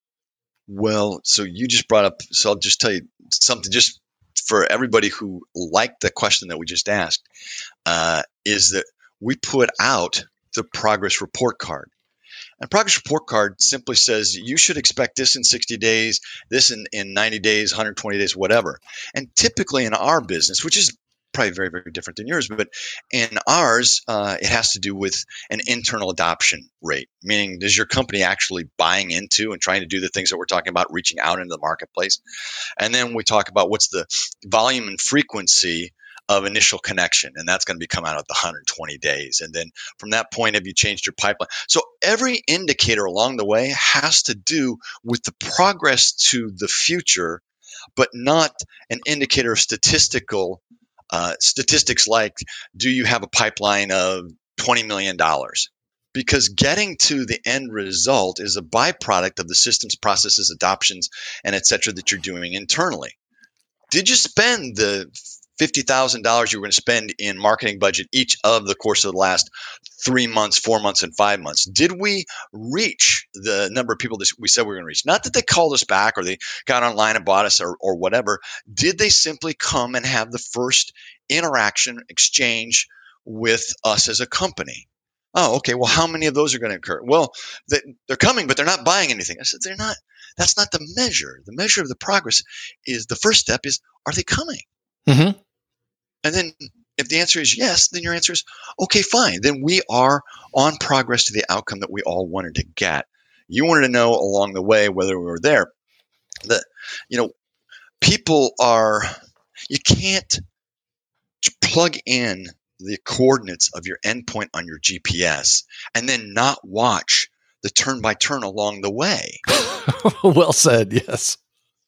Well, so you just brought up, so I'll just tell you something just for everybody who liked the question that we just asked, uh, is that we put out the progress report card. And progress report card simply says you should expect this in sixty days, this in, in ninety days, one hundred twenty days, whatever. And typically in our business, which is probably very, very different than yours, but in ours, uh, it has to do with an internal adoption rate, meaning is your company actually buying into and trying to do the things that we're talking about, reaching out into the marketplace? And then we talk about what's the volume and frequency of initial connection, and that's going to be come out at the one hundred twenty days. And then from that point, have you changed your pipeline? So every indicator along the way has to do with the progress to the future, but not an indicator of statistical uh, statistics like, do you have a pipeline of twenty million dollars? Because getting to the end result is a byproduct of the systems, processes, adoptions, and et cetera that you're doing internally. Did you spend the fifty thousand dollars you were going to spend in marketing budget each of the course of the last three months, four months, and five months? Did we reach the number of people that we said we were going to reach? Not that they called us back or they got online and bought us or, or whatever. Did they simply come and have the first interaction, exchange with us as a company? Oh, okay. Well, how many of those are going to occur? Well, they, they're coming, but they're not buying anything. I said, they're not. That's not the measure. The measure of the progress is the first step is, are they coming? Mm-hmm. And then if the answer is yes, then your answer is, okay, fine. Then we are on progress to the outcome that we all wanted to get. You wanted to know along the way whether we were there. That, you know, people are, you can't plug in the coordinates of your endpoint on your G P S and then not watch the turn by turn along the way. Well said. Yes.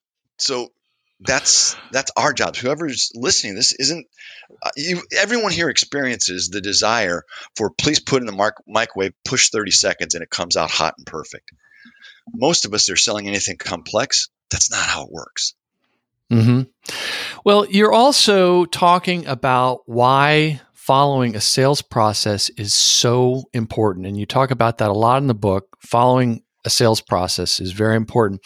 So that's that's our job. Whoever's listening, this isn't uh, you. Everyone here experiences the desire for please put in the mark, microwave, push thirty seconds, and it comes out hot and perfect. Most of us, they're selling anything complex. That's not how it works. Mm-hmm. Well, you're also talking about why following a sales process is so important. And you talk about that a lot in the book. Following a sales process is very important.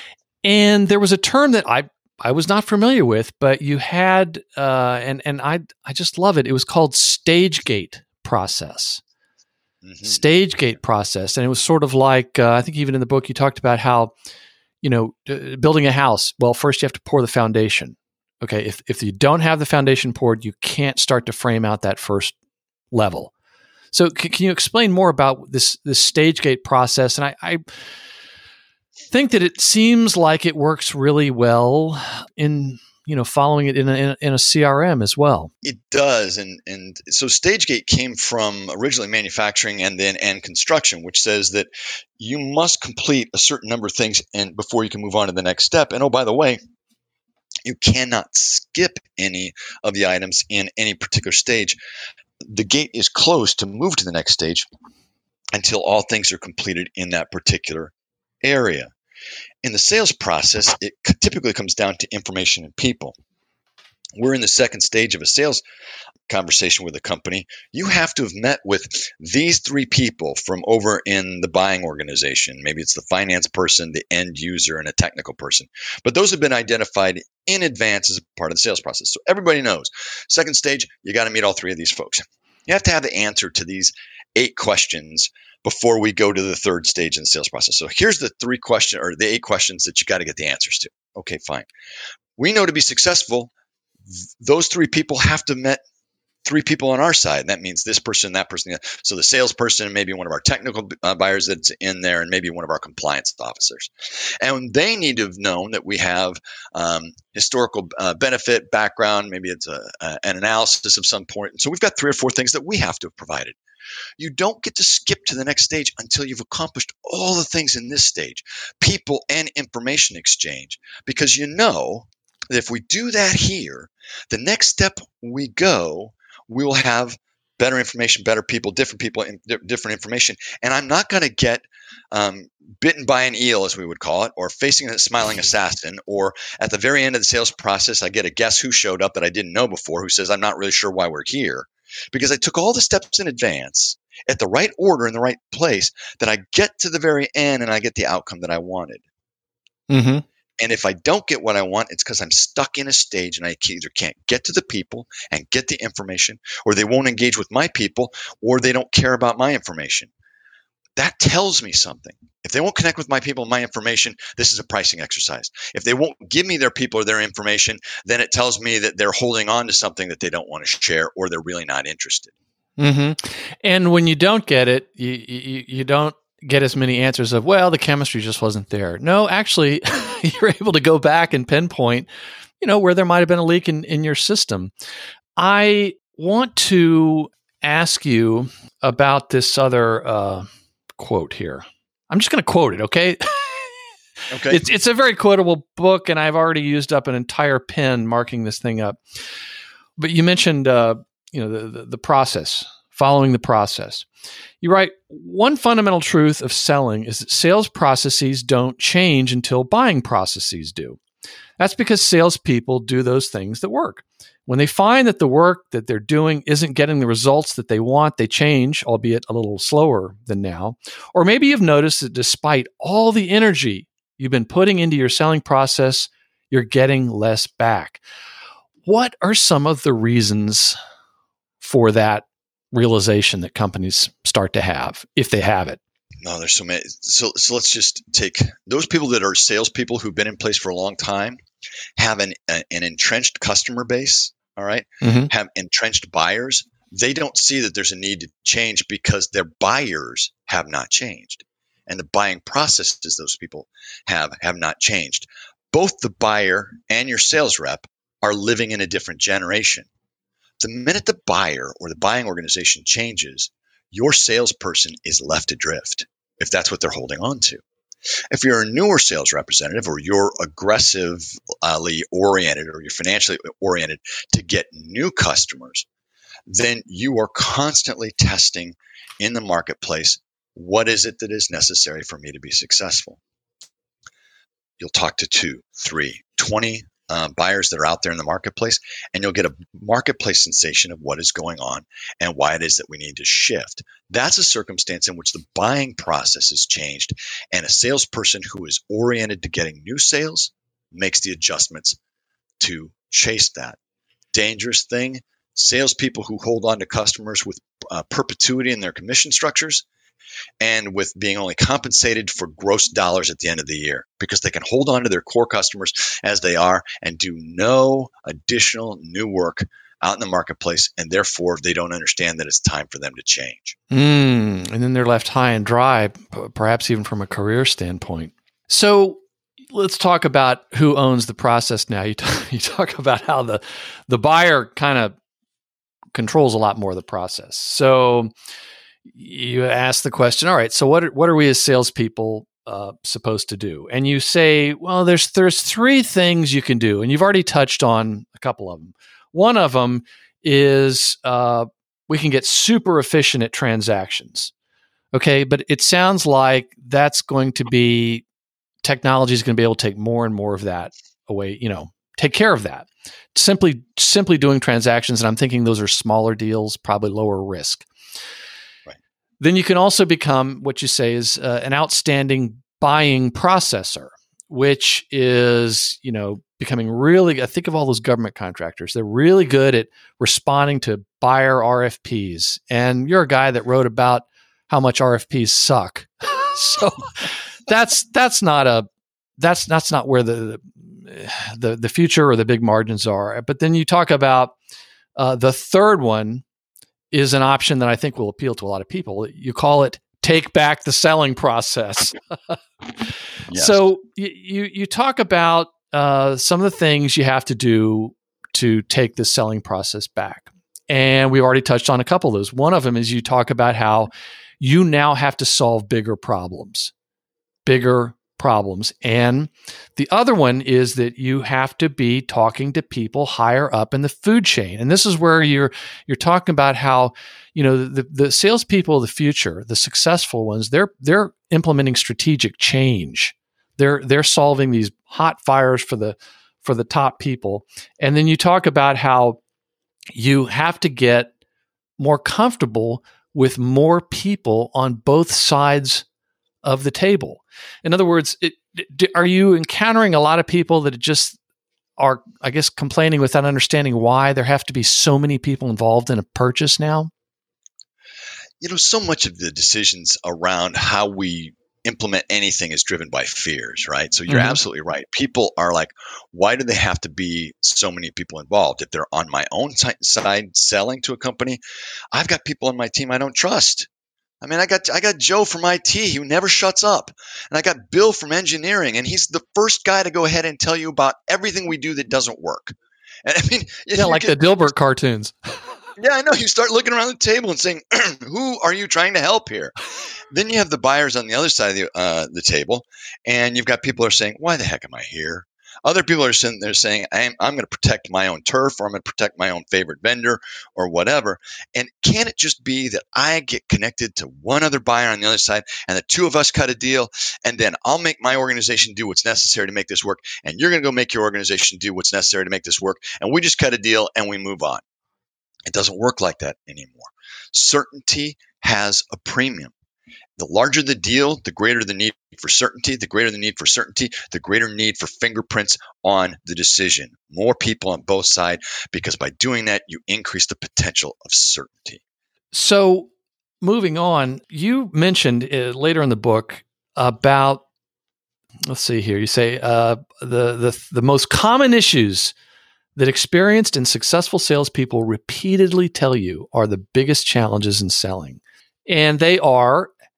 And there was a term that I, I was not familiar with, but you had, uh, and, and I, I just love it. It was called stage gate process. Mm-hmm. Stage gate process. And it was sort of like, uh, I think even in the book, you talked about how, you know, uh, building a house. Well, first you have to pour the foundation. Okay. If, if you don't have the foundation poured, you can't start to frame out that first level. So c- can you explain more about this, this stage gate process? And I, I think that it seems like it works really well in, you know, following it in a, in a, in a C R M as well. It does. And, and so StageGate came from originally manufacturing and then and construction, which says that you must complete a certain number of things and before you can move on to the next step. And oh, by the way, you cannot skip any of the items in any particular stage. The gate is closed to move to the next stage until all things are completed in that particular area. In the sales process, it typically comes down to information and people. We're in the second stage of a sales conversation with a company. You have to have met with these three people from over in the buying organization. Maybe it's the finance person, the end user, and a technical person. But those have been identified in advance as part of the sales process. So everybody knows. Second stage, you got to meet all three of these folks. You have to have the answer to these eight questions before we go to the third stage in the sales process. So here's the three question or the eight questions that you got to get the answers to. Okay, fine. We know to be successful, those three people have to met three people on our side. And that means this person, that person. So the salesperson, maybe one of our technical uh, buyers that's in there, and maybe one of our compliance officers. And they need to have known that we have um, historical uh, benefit background. Maybe it's a, a, an analysis of some point. So we've got three or four things that we have to have provided. You don't get to skip to the next stage until you've accomplished all the things in this stage, people and information exchange, because you know that if we do that here, the next step we go, we will have better information, better people, different people, and different information. And I'm not going to get um, bitten by an eel, as we would call it, or facing a smiling assassin, or at the very end of the sales process, I get a guess who showed up that I didn't know before who says, I'm not really sure why we're here. Because I took all the steps in advance at the right order in the right place, that I get to the very end and I get the outcome that I wanted. Mm-hmm. And if I don't get what I want, it's because I'm stuck in a stage and I either can't get to the people and get the information, or they won't engage with my people, or they don't care about my information. That tells me something. If they won't connect with my people and my information, this is a pricing exercise. If they won't give me their people or their information, then it tells me that they're holding on to something that they don't want to share, or they're really not interested. Mm-hmm. And when you don't get it, you, you, you don't get as many answers of, well, the chemistry just wasn't there. No, actually, you're able to go back and pinpoint, you know, where there might have been a leak in, in your system. I want to ask you about this other uh, quote here. I'm just going to quote it, okay? Okay. It's it's a very quotable book, and I've already used up an entire pen marking this thing up. But you mentioned, uh, you know, the, the the process, following the process. You write, one fundamental truth of selling is that sales processes don't change until buying processes do. That's because salespeople do those things that work. When they find that the work that they're doing isn't getting the results that they want, they change, albeit a little slower than now. Or maybe you've noticed that despite all the energy you've been putting into your selling process, you're getting less back. What are some of the reasons for that realization that companies start to have, if they have it? No, there's so many. So, so let's just take those people that are salespeople who've been in place for a long time, have an, a, an entrenched customer base, all right, mm-hmm. have entrenched buyers. They don't see that there's a need to change because their buyers have not changed. and the buying processes those people have have not changed. Both the buyer and your sales rep are living in a different generation. The minute the buyer or the buying organization changes, your salesperson is left adrift if that's what they're holding on to. If you're a newer sales representative or you're aggressively oriented or you're financially oriented to get new customers, then you are constantly testing in the marketplace, what is it that is necessary for me to be successful? You'll talk to two, three, twenty uh, buyers that are out there in the marketplace, and you'll get a marketplace sensation of what is going on and why it is that we need to shift. That's a circumstance in which the buying process has changed, and a salesperson who is oriented to getting new sales makes the adjustments to chase that. Dangerous thing, salespeople who hold on to customers with uh, perpetuity in their commission structures and with being only compensated for gross dollars at the end of the year because they can hold on to their core customers as they are and do no additional new work out in the marketplace, and therefore they don't understand that it's time for them to change. Mm, and then they're left high and dry, p- perhaps even from a career standpoint. So let's talk about who owns the process now. You, t- you talk about how the, the buyer kind of controls a lot more of the process. So you ask the question, all right, so what are, what are we as salespeople uh, supposed to do? And you say, well, there's there's three things you can do, and you've already touched on a couple of them. One of them is uh, we can get super efficient at transactions. Okay, but it sounds like that's going to be, technology is going to be able to take more and more of that away, you know, take care of that. Simply, simply doing transactions, and I'm thinking those are smaller deals, probably lower risk. Then you can also become what you say is uh, an outstanding buying processor, which is, you know, becoming really, I think of all those government contractors. They're really good at responding to buyer R F Ps. And you're a guy that wrote about how much R F Ps suck. So that's that's not a that's that's not where the the the future or the big margins are. But then you talk about uh, the third one is an option that I think will appeal to a lot of people. You call it take back the selling process. Yes. So you, you you talk about uh, some of the things you have to do to take the selling process back. And we already touched on a couple of those. One of them is you talk about how you now have to solve bigger problems, bigger problems. And the other one is that you have to be talking to people higher up in the food chain. And this is where you're you're talking about how, you know, the, the salespeople of the future, the successful ones, they're they're implementing strategic change. They're they're solving these hot fires for the for the top people. And then you talk about how you have to get more comfortable with more people on both sides of the table. In other words, it, it, are you encountering a lot of people that just are, I guess, complaining without understanding why there have to be so many people involved in a purchase now? You know, so much of the decisions around how we implement anything is driven by fears, right? So you're mm-hmm. absolutely right. People are like, why do they have to be so many people involved? If they're on my own t- side selling to a company, I've got people on my team I don't trust. I mean, I got I got Joe from I T who never shuts up. And I got Bill from engineering, and he's the first guy to go ahead and tell you about everything we do that doesn't work. And I mean, yeah, like get, the Dilbert cartoons. Yeah, I know. You start looking around the table and saying, who are you trying to help here? Then you have the buyers on the other side of the, uh, the table, and you've got people who are saying, why the heck am I here? Other people are sitting there saying, I'm, I'm going to protect my own turf, or I'm going to protect my own favorite vendor, or whatever. And can it just be that I get connected to one other buyer on the other side, and the two of us cut a deal, and then I'll make my organization do what's necessary to make this work, and you're going to go make your organization do what's necessary to make this work, and we just cut a deal and we move on. It doesn't work like that anymore. Certainty has a premium. The larger the deal, the greater the need for certainty. The greater the need for certainty, the greater need for fingerprints on the decision. More people on both sides, because by doing that, you increase the potential of certainty. So moving on, you mentioned uh, later in the book about, let's see here, you say uh, the, the the most common issues that experienced and successful salespeople repeatedly tell you are the biggest challenges in selling. And they are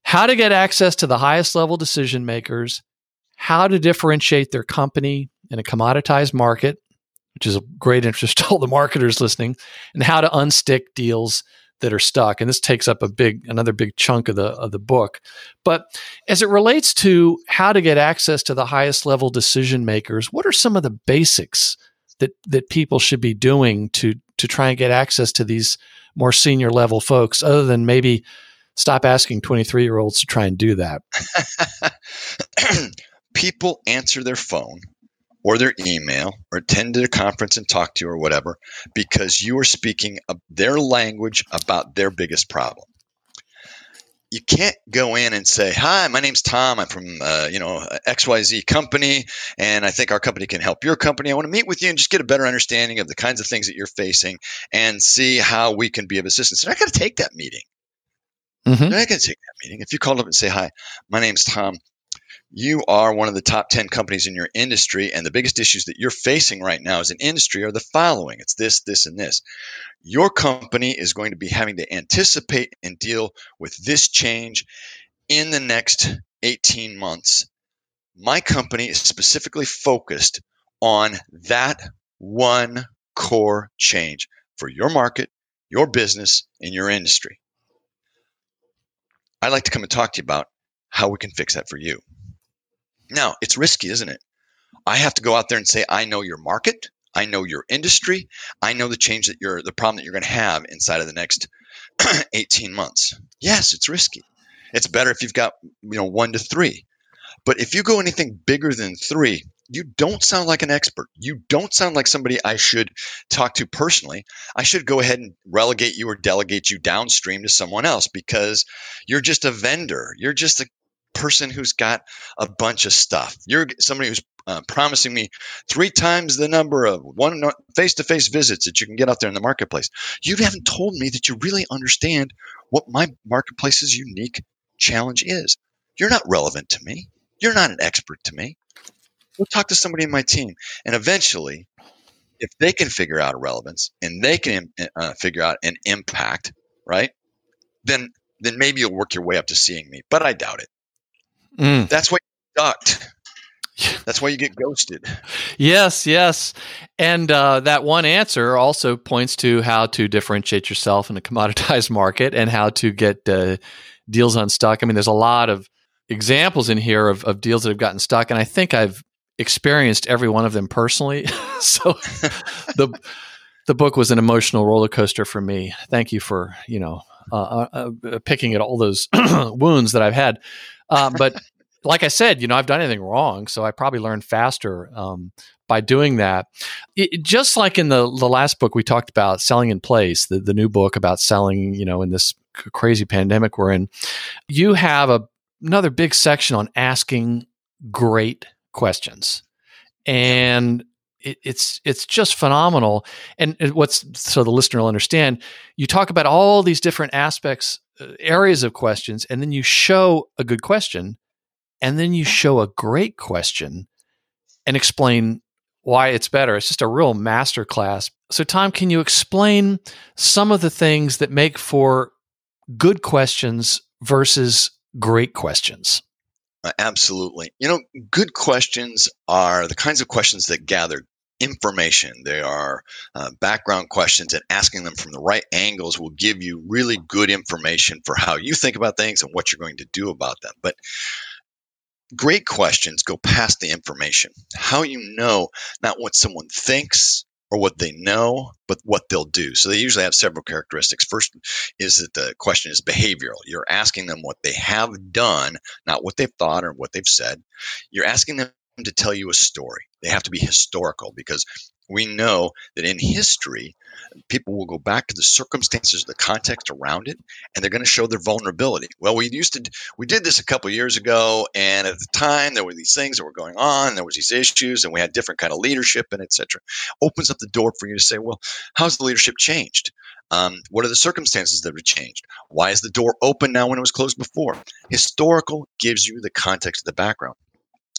how to get access to the highest level decision makers, how to differentiate their company in a commoditized market, which is of great interest to all the marketers listening, and how to unstick deals that are stuck. And this takes up a big, another big chunk of the of the book. But as it relates to how to get access to the highest level decision makers, what are some of the basics that that people should be doing to to try and get access to these more senior level folks, other than maybe stop asking twenty-three year olds to try and do that? People answer their phone or their email or attend to a conference and talk to you or whatever because you are speaking their language about their biggest problem. You can't go in and say, "Hi, my name's Tom. I'm from uh, you know X Y Z company, and I think our company can help your company. I want to meet with you and just get a better understanding of the kinds of things that you're facing and see how we can be of assistance." They're not going to take that meeting. Mm-hmm. They're not going to take that meeting. If you called up and say, "Hi, my name's Tom. You are one of the top ten companies in your industry, and the biggest issues that you're facing right now as an industry are the following. It's this, this, and this. Your company is going to be having to anticipate and deal with this change in the next eighteen months. My company is specifically focused on that one core change for your market, your business, and your industry. I'd like to come and talk to you about how we can fix that for you." Now, it's risky, isn't it? I have to go out there and say, I know your market, I know your industry, I know the change that you're, the problem that you're going to have inside of the next eighteen months. Yes, it's risky. It's better if you've got, you know, one to three. But if you go anything bigger than three, you don't sound like an expert. You don't sound like somebody I should talk to personally. I should go ahead and relegate you or delegate you downstream to someone else because you're just a vendor. You're just a person who's got a bunch of stuff. You're somebody who's uh, promising me three times the number of one face-to-face visits that you can get out there in the marketplace. You haven't told me that you really understand what my marketplace's unique challenge is. You're not relevant to me. You're not an expert to me. We'll talk to somebody in my team. And eventually, if they can figure out a relevance and they can uh, figure out an impact, right, then then maybe you'll work your way up to seeing me. But I doubt it. Mm. That's why you ducked. That's why you get ghosted. Yes, yes. And uh, that one answer also points to how to differentiate yourself in a commoditized market and how to get uh, deals unstuck. I mean, there's a lot of examples in here of, of deals that have gotten stuck, and I think I've experienced every one of them personally. So the the book was an emotional roller coaster for me. Thank you for, you know, uh, uh, picking at all those wounds that I've had. Um, but like I said, you know, I've done anything wrong, so I probably learned faster um, by doing that. It, just like in the the last book we talked about, Selling in Place, the, the new book about selling, you know, in this c- crazy pandemic we're in, you have a, another big section on asking great questions. And it, it's it's just phenomenal. And it, what's so the listener will understand, you talk about all these different aspects, uh, areas of questions, and then you show a good question, and then you show a great question and explain why it's better. It's just a real masterclass. So Tom, can you explain some of the things that make for good questions versus great questions? Uh, absolutely. You know, good questions are the kinds of questions that gather information. They are uh, background questions, and asking them from the right angles will give you really good information for how you think about things and what you're going to do about them. But great questions go past the information. How you know not what someone thinks or what they know, but what they'll do. So they usually have several characteristics. First is that the question is behavioral. You're asking them what they have done, not what they've thought or what they've said. You're asking them to tell you a story. They have to be historical, because we know that in history, people will go back to the circumstances, the context around it, and they're going to show their vulnerability. Well, we used to, we did this a couple of years ago, and at the time there were these things that were going on, and there was these issues, and we had different kind of leadership, and et cetera. Opens up the door for you to say, well, how's the leadership changed? Um, what are the circumstances that have changed? Why is the door open now when it was closed before? Historical gives you the context of the background.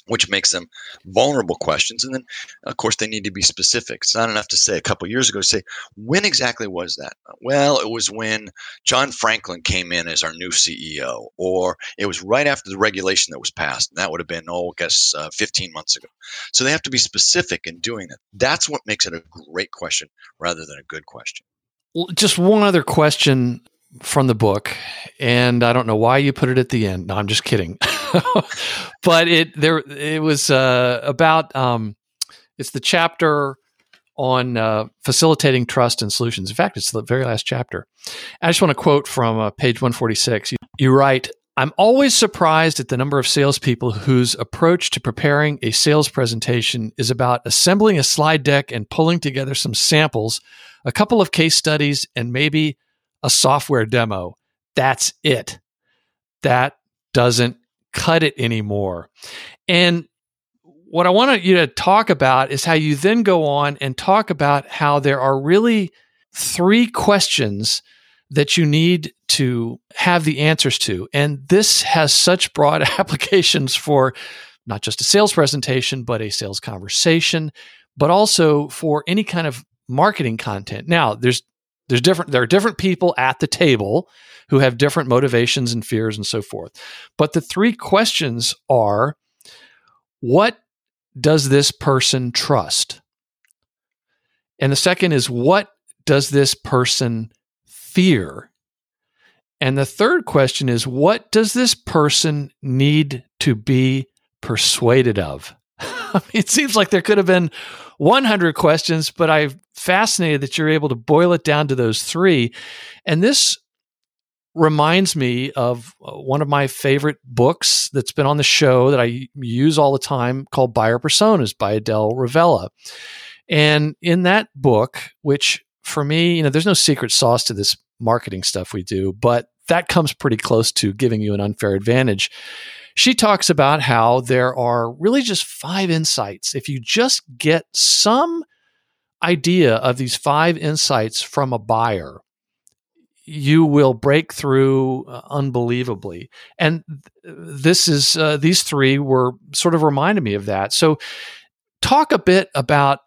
which makes them vulnerable questions. And then, of course, they need to be specific. It's not enough to say a couple of years ago, say, when exactly was that? Well, it was when John Franklin came in as our new C E O, or it was right after the regulation that was passed. And that would have been, oh, I guess, uh, fifteen months ago. So they have to be specific in doing it. That's what makes it a great question rather than a good question. Well, just one other question from the book, and I don't know why you put it at the end. No, I'm just kidding. But it there it was uh, about um, it's the chapter on uh, facilitating trust and solutions. In fact, it's the very last chapter. I just want to quote from uh, page one forty-six. You, you write, "I'm always surprised at the number of salespeople whose approach to preparing a sales presentation is about assembling a slide deck and pulling together some samples, a couple of case studies, and maybe a software demo. That's it. That doesn't cut it anymore." And what I want you to talk about is how you then go on and talk about how there are really three questions that you need to have the answers to. And this has such broad applications for not just a sales presentation, but a sales conversation, but also for any kind of marketing content. Now, there's There's different, there are different people at the table who have different motivations and fears and so forth. But the three questions are, what does this person trust? And the second is, what does this person fear? And the third question is, what does this person need to be persuaded of? I mean, it seems like there could have been one hundred questions, but I'm fascinated that you're able to boil it down to those three. And this reminds me of one of my favorite books that's been on the show that I use all the time, called Buyer Personas by Adele Ravella. And in that book, which for me, you know, there's no secret sauce to this marketing stuff we do, but that comes pretty close to giving you an unfair advantage. She talks about how there are really just five insights. If you just get some idea of these five insights from a buyer, you will break through uh, unbelievably. And th- this is uh, these three were sort of reminded me of that. So talk a bit about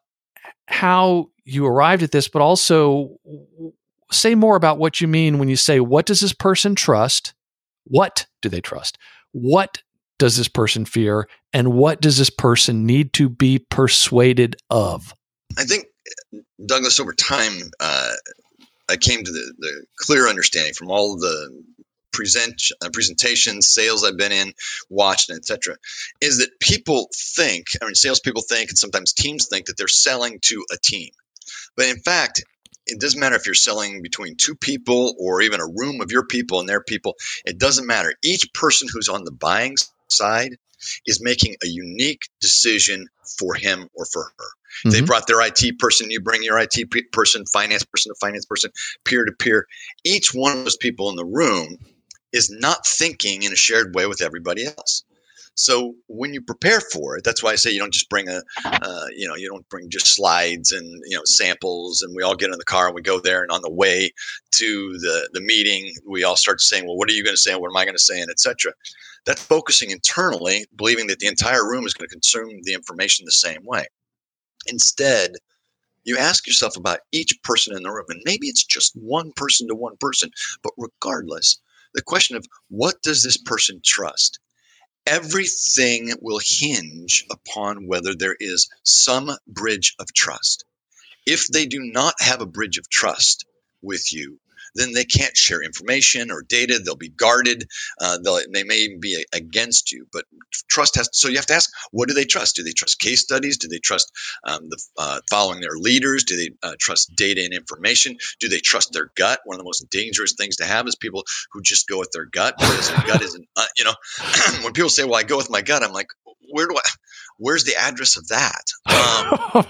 how you arrived at this, but also say more about what you mean when you say, what does this person trust? What do they trust? What does this person fear? And what does this person need to be persuaded of? I think, Douglas, over time, uh, I came to the, the clear understanding from all of the present, uh, presentations, sales I've been in, watched, et cetera, is that people think, I mean, salespeople think, and sometimes teams think that they're selling to a team. But in fact, it doesn't matter if you're selling between two people or even a room of your people and their people. It doesn't matter. Each person who's on the buying side is making a unique decision for him or for her. Mm-hmm. They brought their I T person, you bring your I T person, finance person, to finance person, peer to peer. Each one of those people in the room is not thinking in a shared way with everybody else. So when you prepare for it, that's why I say you don't just bring a, uh, you know, you don't bring just slides and, you know, samples, and we all get in the car and we go there, and on the way to the, the meeting, we all start saying, well, what are you going to say? And what am I going to say? And et cetera. That's focusing internally, believing that the entire room is going to consume the information the same way. Instead, you ask yourself about each person in the room, and maybe it's just one person to one person, but regardless, the question of what does this person trust? Everything will hinge upon whether there is some bridge of trust. If they do not have a bridge of trust with you, then they can't share information or data. They'll be guarded. Uh, they'll, they may even be against you. But trust has. So you have to ask, what do they trust? Do they trust case studies? Do they trust um, the uh, following their leaders? Do they uh, trust data and information? Do they trust their gut? One of the most dangerous things to have is people who just go with their gut, because their gut isn't. Uh, you know, when people say, "Well, I go with my gut," I'm like, "Where do I? Where's the address of that?" Um,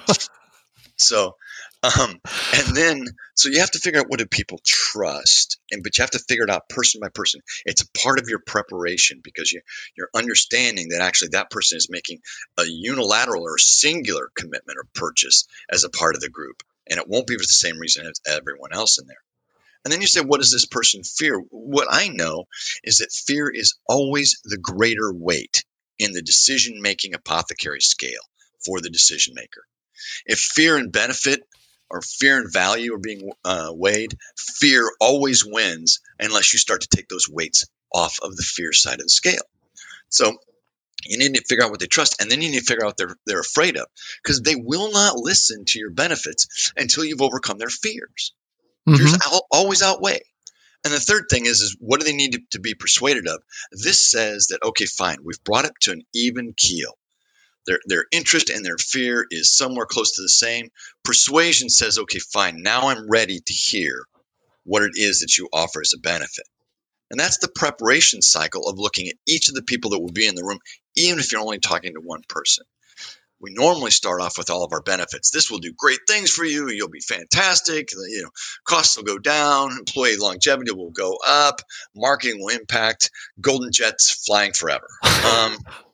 so. Um, and then, so you have to figure out, what do people trust? And, but you have to figure it out person by person. It's a part of your preparation, because you, you're understanding that actually that person is making a unilateral or singular commitment or purchase as a part of the group. And it won't be for the same reason as everyone else in there. And then you say, what does this person fear? What I know is that fear is always the greater weight in the decision-making apothecary scale for the decision maker. If fear and benefit or fear and value are being uh, weighed, fear always wins unless you start to take those weights off of the fear side of the scale. So you need to figure out what they trust, and then you need to figure out what they're, they're afraid of, because they will not listen to your benefits until you've overcome their fears. Mm-hmm. Fears al- always outweigh. And the third thing is, is what do they need to, to be persuaded of? This says that, okay, fine, we've brought it to an even keel. Their, their interest and their fear is somewhere close to the same. Persuasion says, okay, fine, now I'm ready to hear what it is that you offer as a benefit. And that's the preparation cycle of looking at each of the people that will be in the room, even if you're only talking to one person. We normally start off with all of our benefits. This will do great things for you. You'll be fantastic. You know, costs will go down. Employee longevity will go up. Marketing will impact. Golden jets flying forever. Um,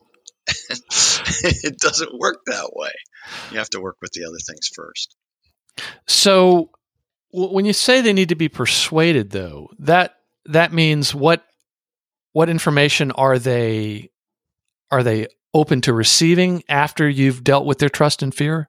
it doesn't work that way. You have to work with the other things first. So w- when you say they need to be persuaded, though, that that means what what information are they are they open to receiving after you've dealt with their trust and fear?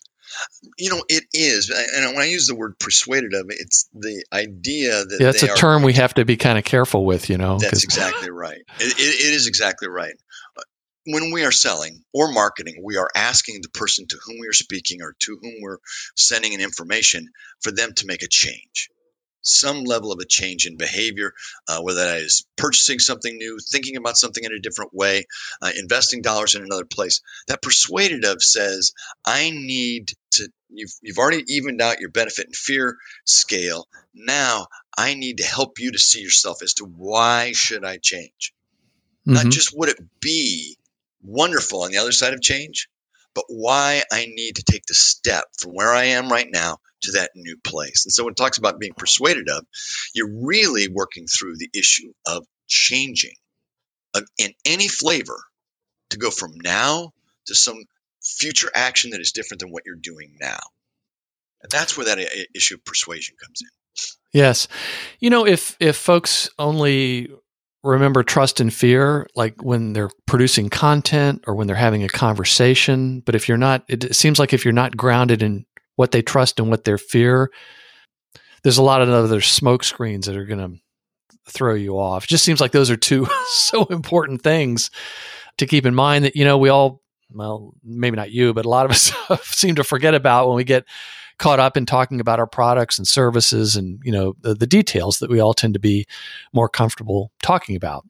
You know, it is. And when I use the word persuaded of, it's the idea that yeah, that's they a are term we have to be kind of careful with, you know. That's exactly right. It, it, it is exactly right. When we are selling or marketing, we are asking the person to whom we are speaking or to whom we're sending an information for them to make a change. Some level of a change in behavior, uh, whether that is purchasing something new, thinking about something in a different way, uh, investing dollars in another place. That persuaded of says, I need to, you've, you've already evened out your benefit and fear scale. Now I need to help you to see yourself as to why should I change? Mm-hmm. Not just would it be wonderful on the other side of change, but why I need to take the step from where I am right now to that new place. And so when it talks about being persuaded of, you're really working through the issue of changing uh, in any flavor to go from now to some future action that is different than what you're doing now. And that's where that a- issue of persuasion comes in. Yes. You know, if if folks only remember trust and fear, like when they're producing content or when they're having a conversation, but if you're not, it seems like if you're not grounded in what they trust and what they fear, there's a lot of other smoke screens that are going to throw you off. It just seems like those are two so important things to keep in mind that, you know, we all, well, maybe not you, but a lot of us seem to forget about when we get caught up in talking about our products and services and, you know, the, the details that we all tend to be more comfortable talking about.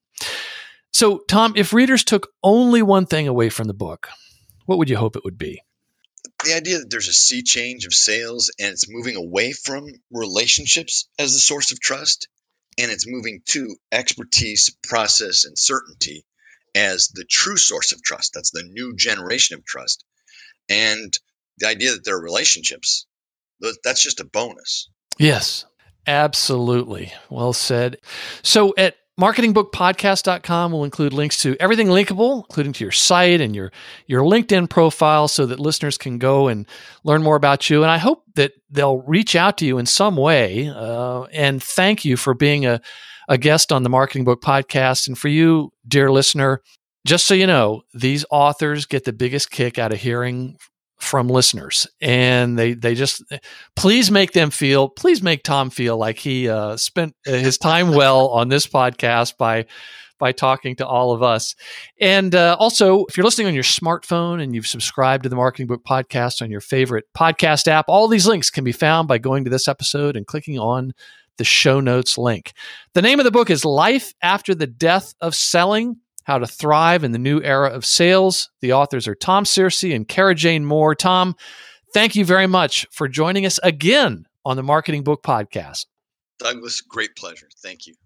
So, Tom, if readers took only one thing away from the book, what would you hope it would be? The idea that there's a sea change of sales and it's moving away from relationships as the source of trust, and it's moving to expertise, process, and certainty as the true source of trust. That's the new generation of trust. And the idea that there are relationships, that's just a bonus. Yes, absolutely. Well said. So at marketing book podcast dot com, we'll include links to everything linkable, including to your site and your, your LinkedIn profile so that listeners can go and learn more about you. And I hope that they'll reach out to you in some way uh, and thank you for being a, a guest on the Marketing Book Podcast. And for you, dear listener, just so you know, these authors get the biggest kick out of hearing from listeners, and they they just please make them feel, please make Tom feel like he uh, spent his time well on this podcast by by talking to all of us. And uh, also, if you're listening on your smartphone and you've subscribed to the Marketing Book Podcast on your favorite podcast app, all these links can be found by going to this episode and clicking on the show notes link. The name of the book is Life After the Death of Selling: How to Thrive in the New Era of Sales. The authors are Tom Searcy and Kara Jane Moore. Tom, thank you very much for joining us again on the Marketing Book Podcast. Douglas, great pleasure. Thank you.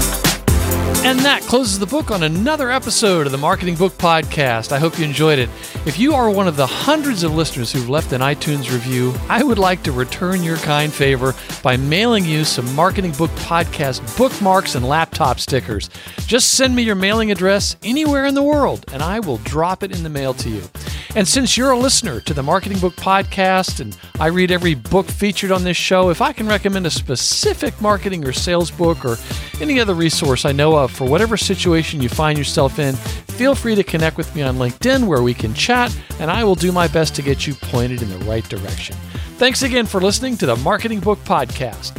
And that closes the book on another episode of the Marketing Book Podcast. I hope you enjoyed it. If you are one of the hundreds of listeners who've left an iTunes review, I would like to return your kind favor by mailing you some Marketing Book Podcast bookmarks and laptop stickers. Just send me your mailing address anywhere in the world, and I will drop it in the mail to you. And since you're a listener to the Marketing Book Podcast, and I read every book featured on this show, if I can recommend a specific marketing or sales book, or any other resource I know of for whatever situation you find yourself in, feel free to connect with me on LinkedIn where we can chat, and I will do my best to get you pointed in the right direction. Thanks again for listening to the Marketing Book Podcast.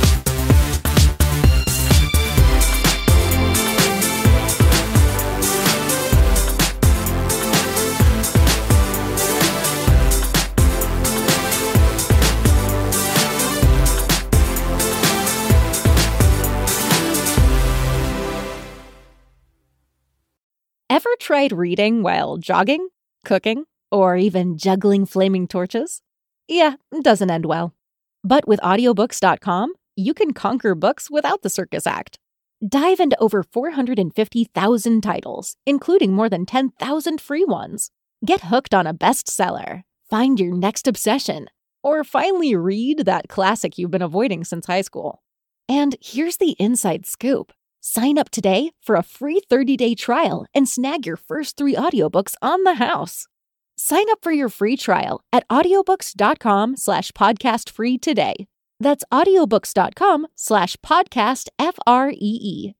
Ever tried reading while jogging, cooking, or even juggling flaming torches? Yeah, it doesn't end well. But with audiobooks dot com, you can conquer books without the circus act. Dive into over four hundred fifty thousand titles, including more than ten thousand free ones. Get hooked on a bestseller, find your next obsession, or finally read that classic you've been avoiding since high school. And here's the inside scoop. Sign up today for a free thirty-day trial and snag your first three audiobooks on the house. Sign up for your free trial at audiobooks dot com slash podcast free today. That's audiobooks dot com slash podcast F R E E.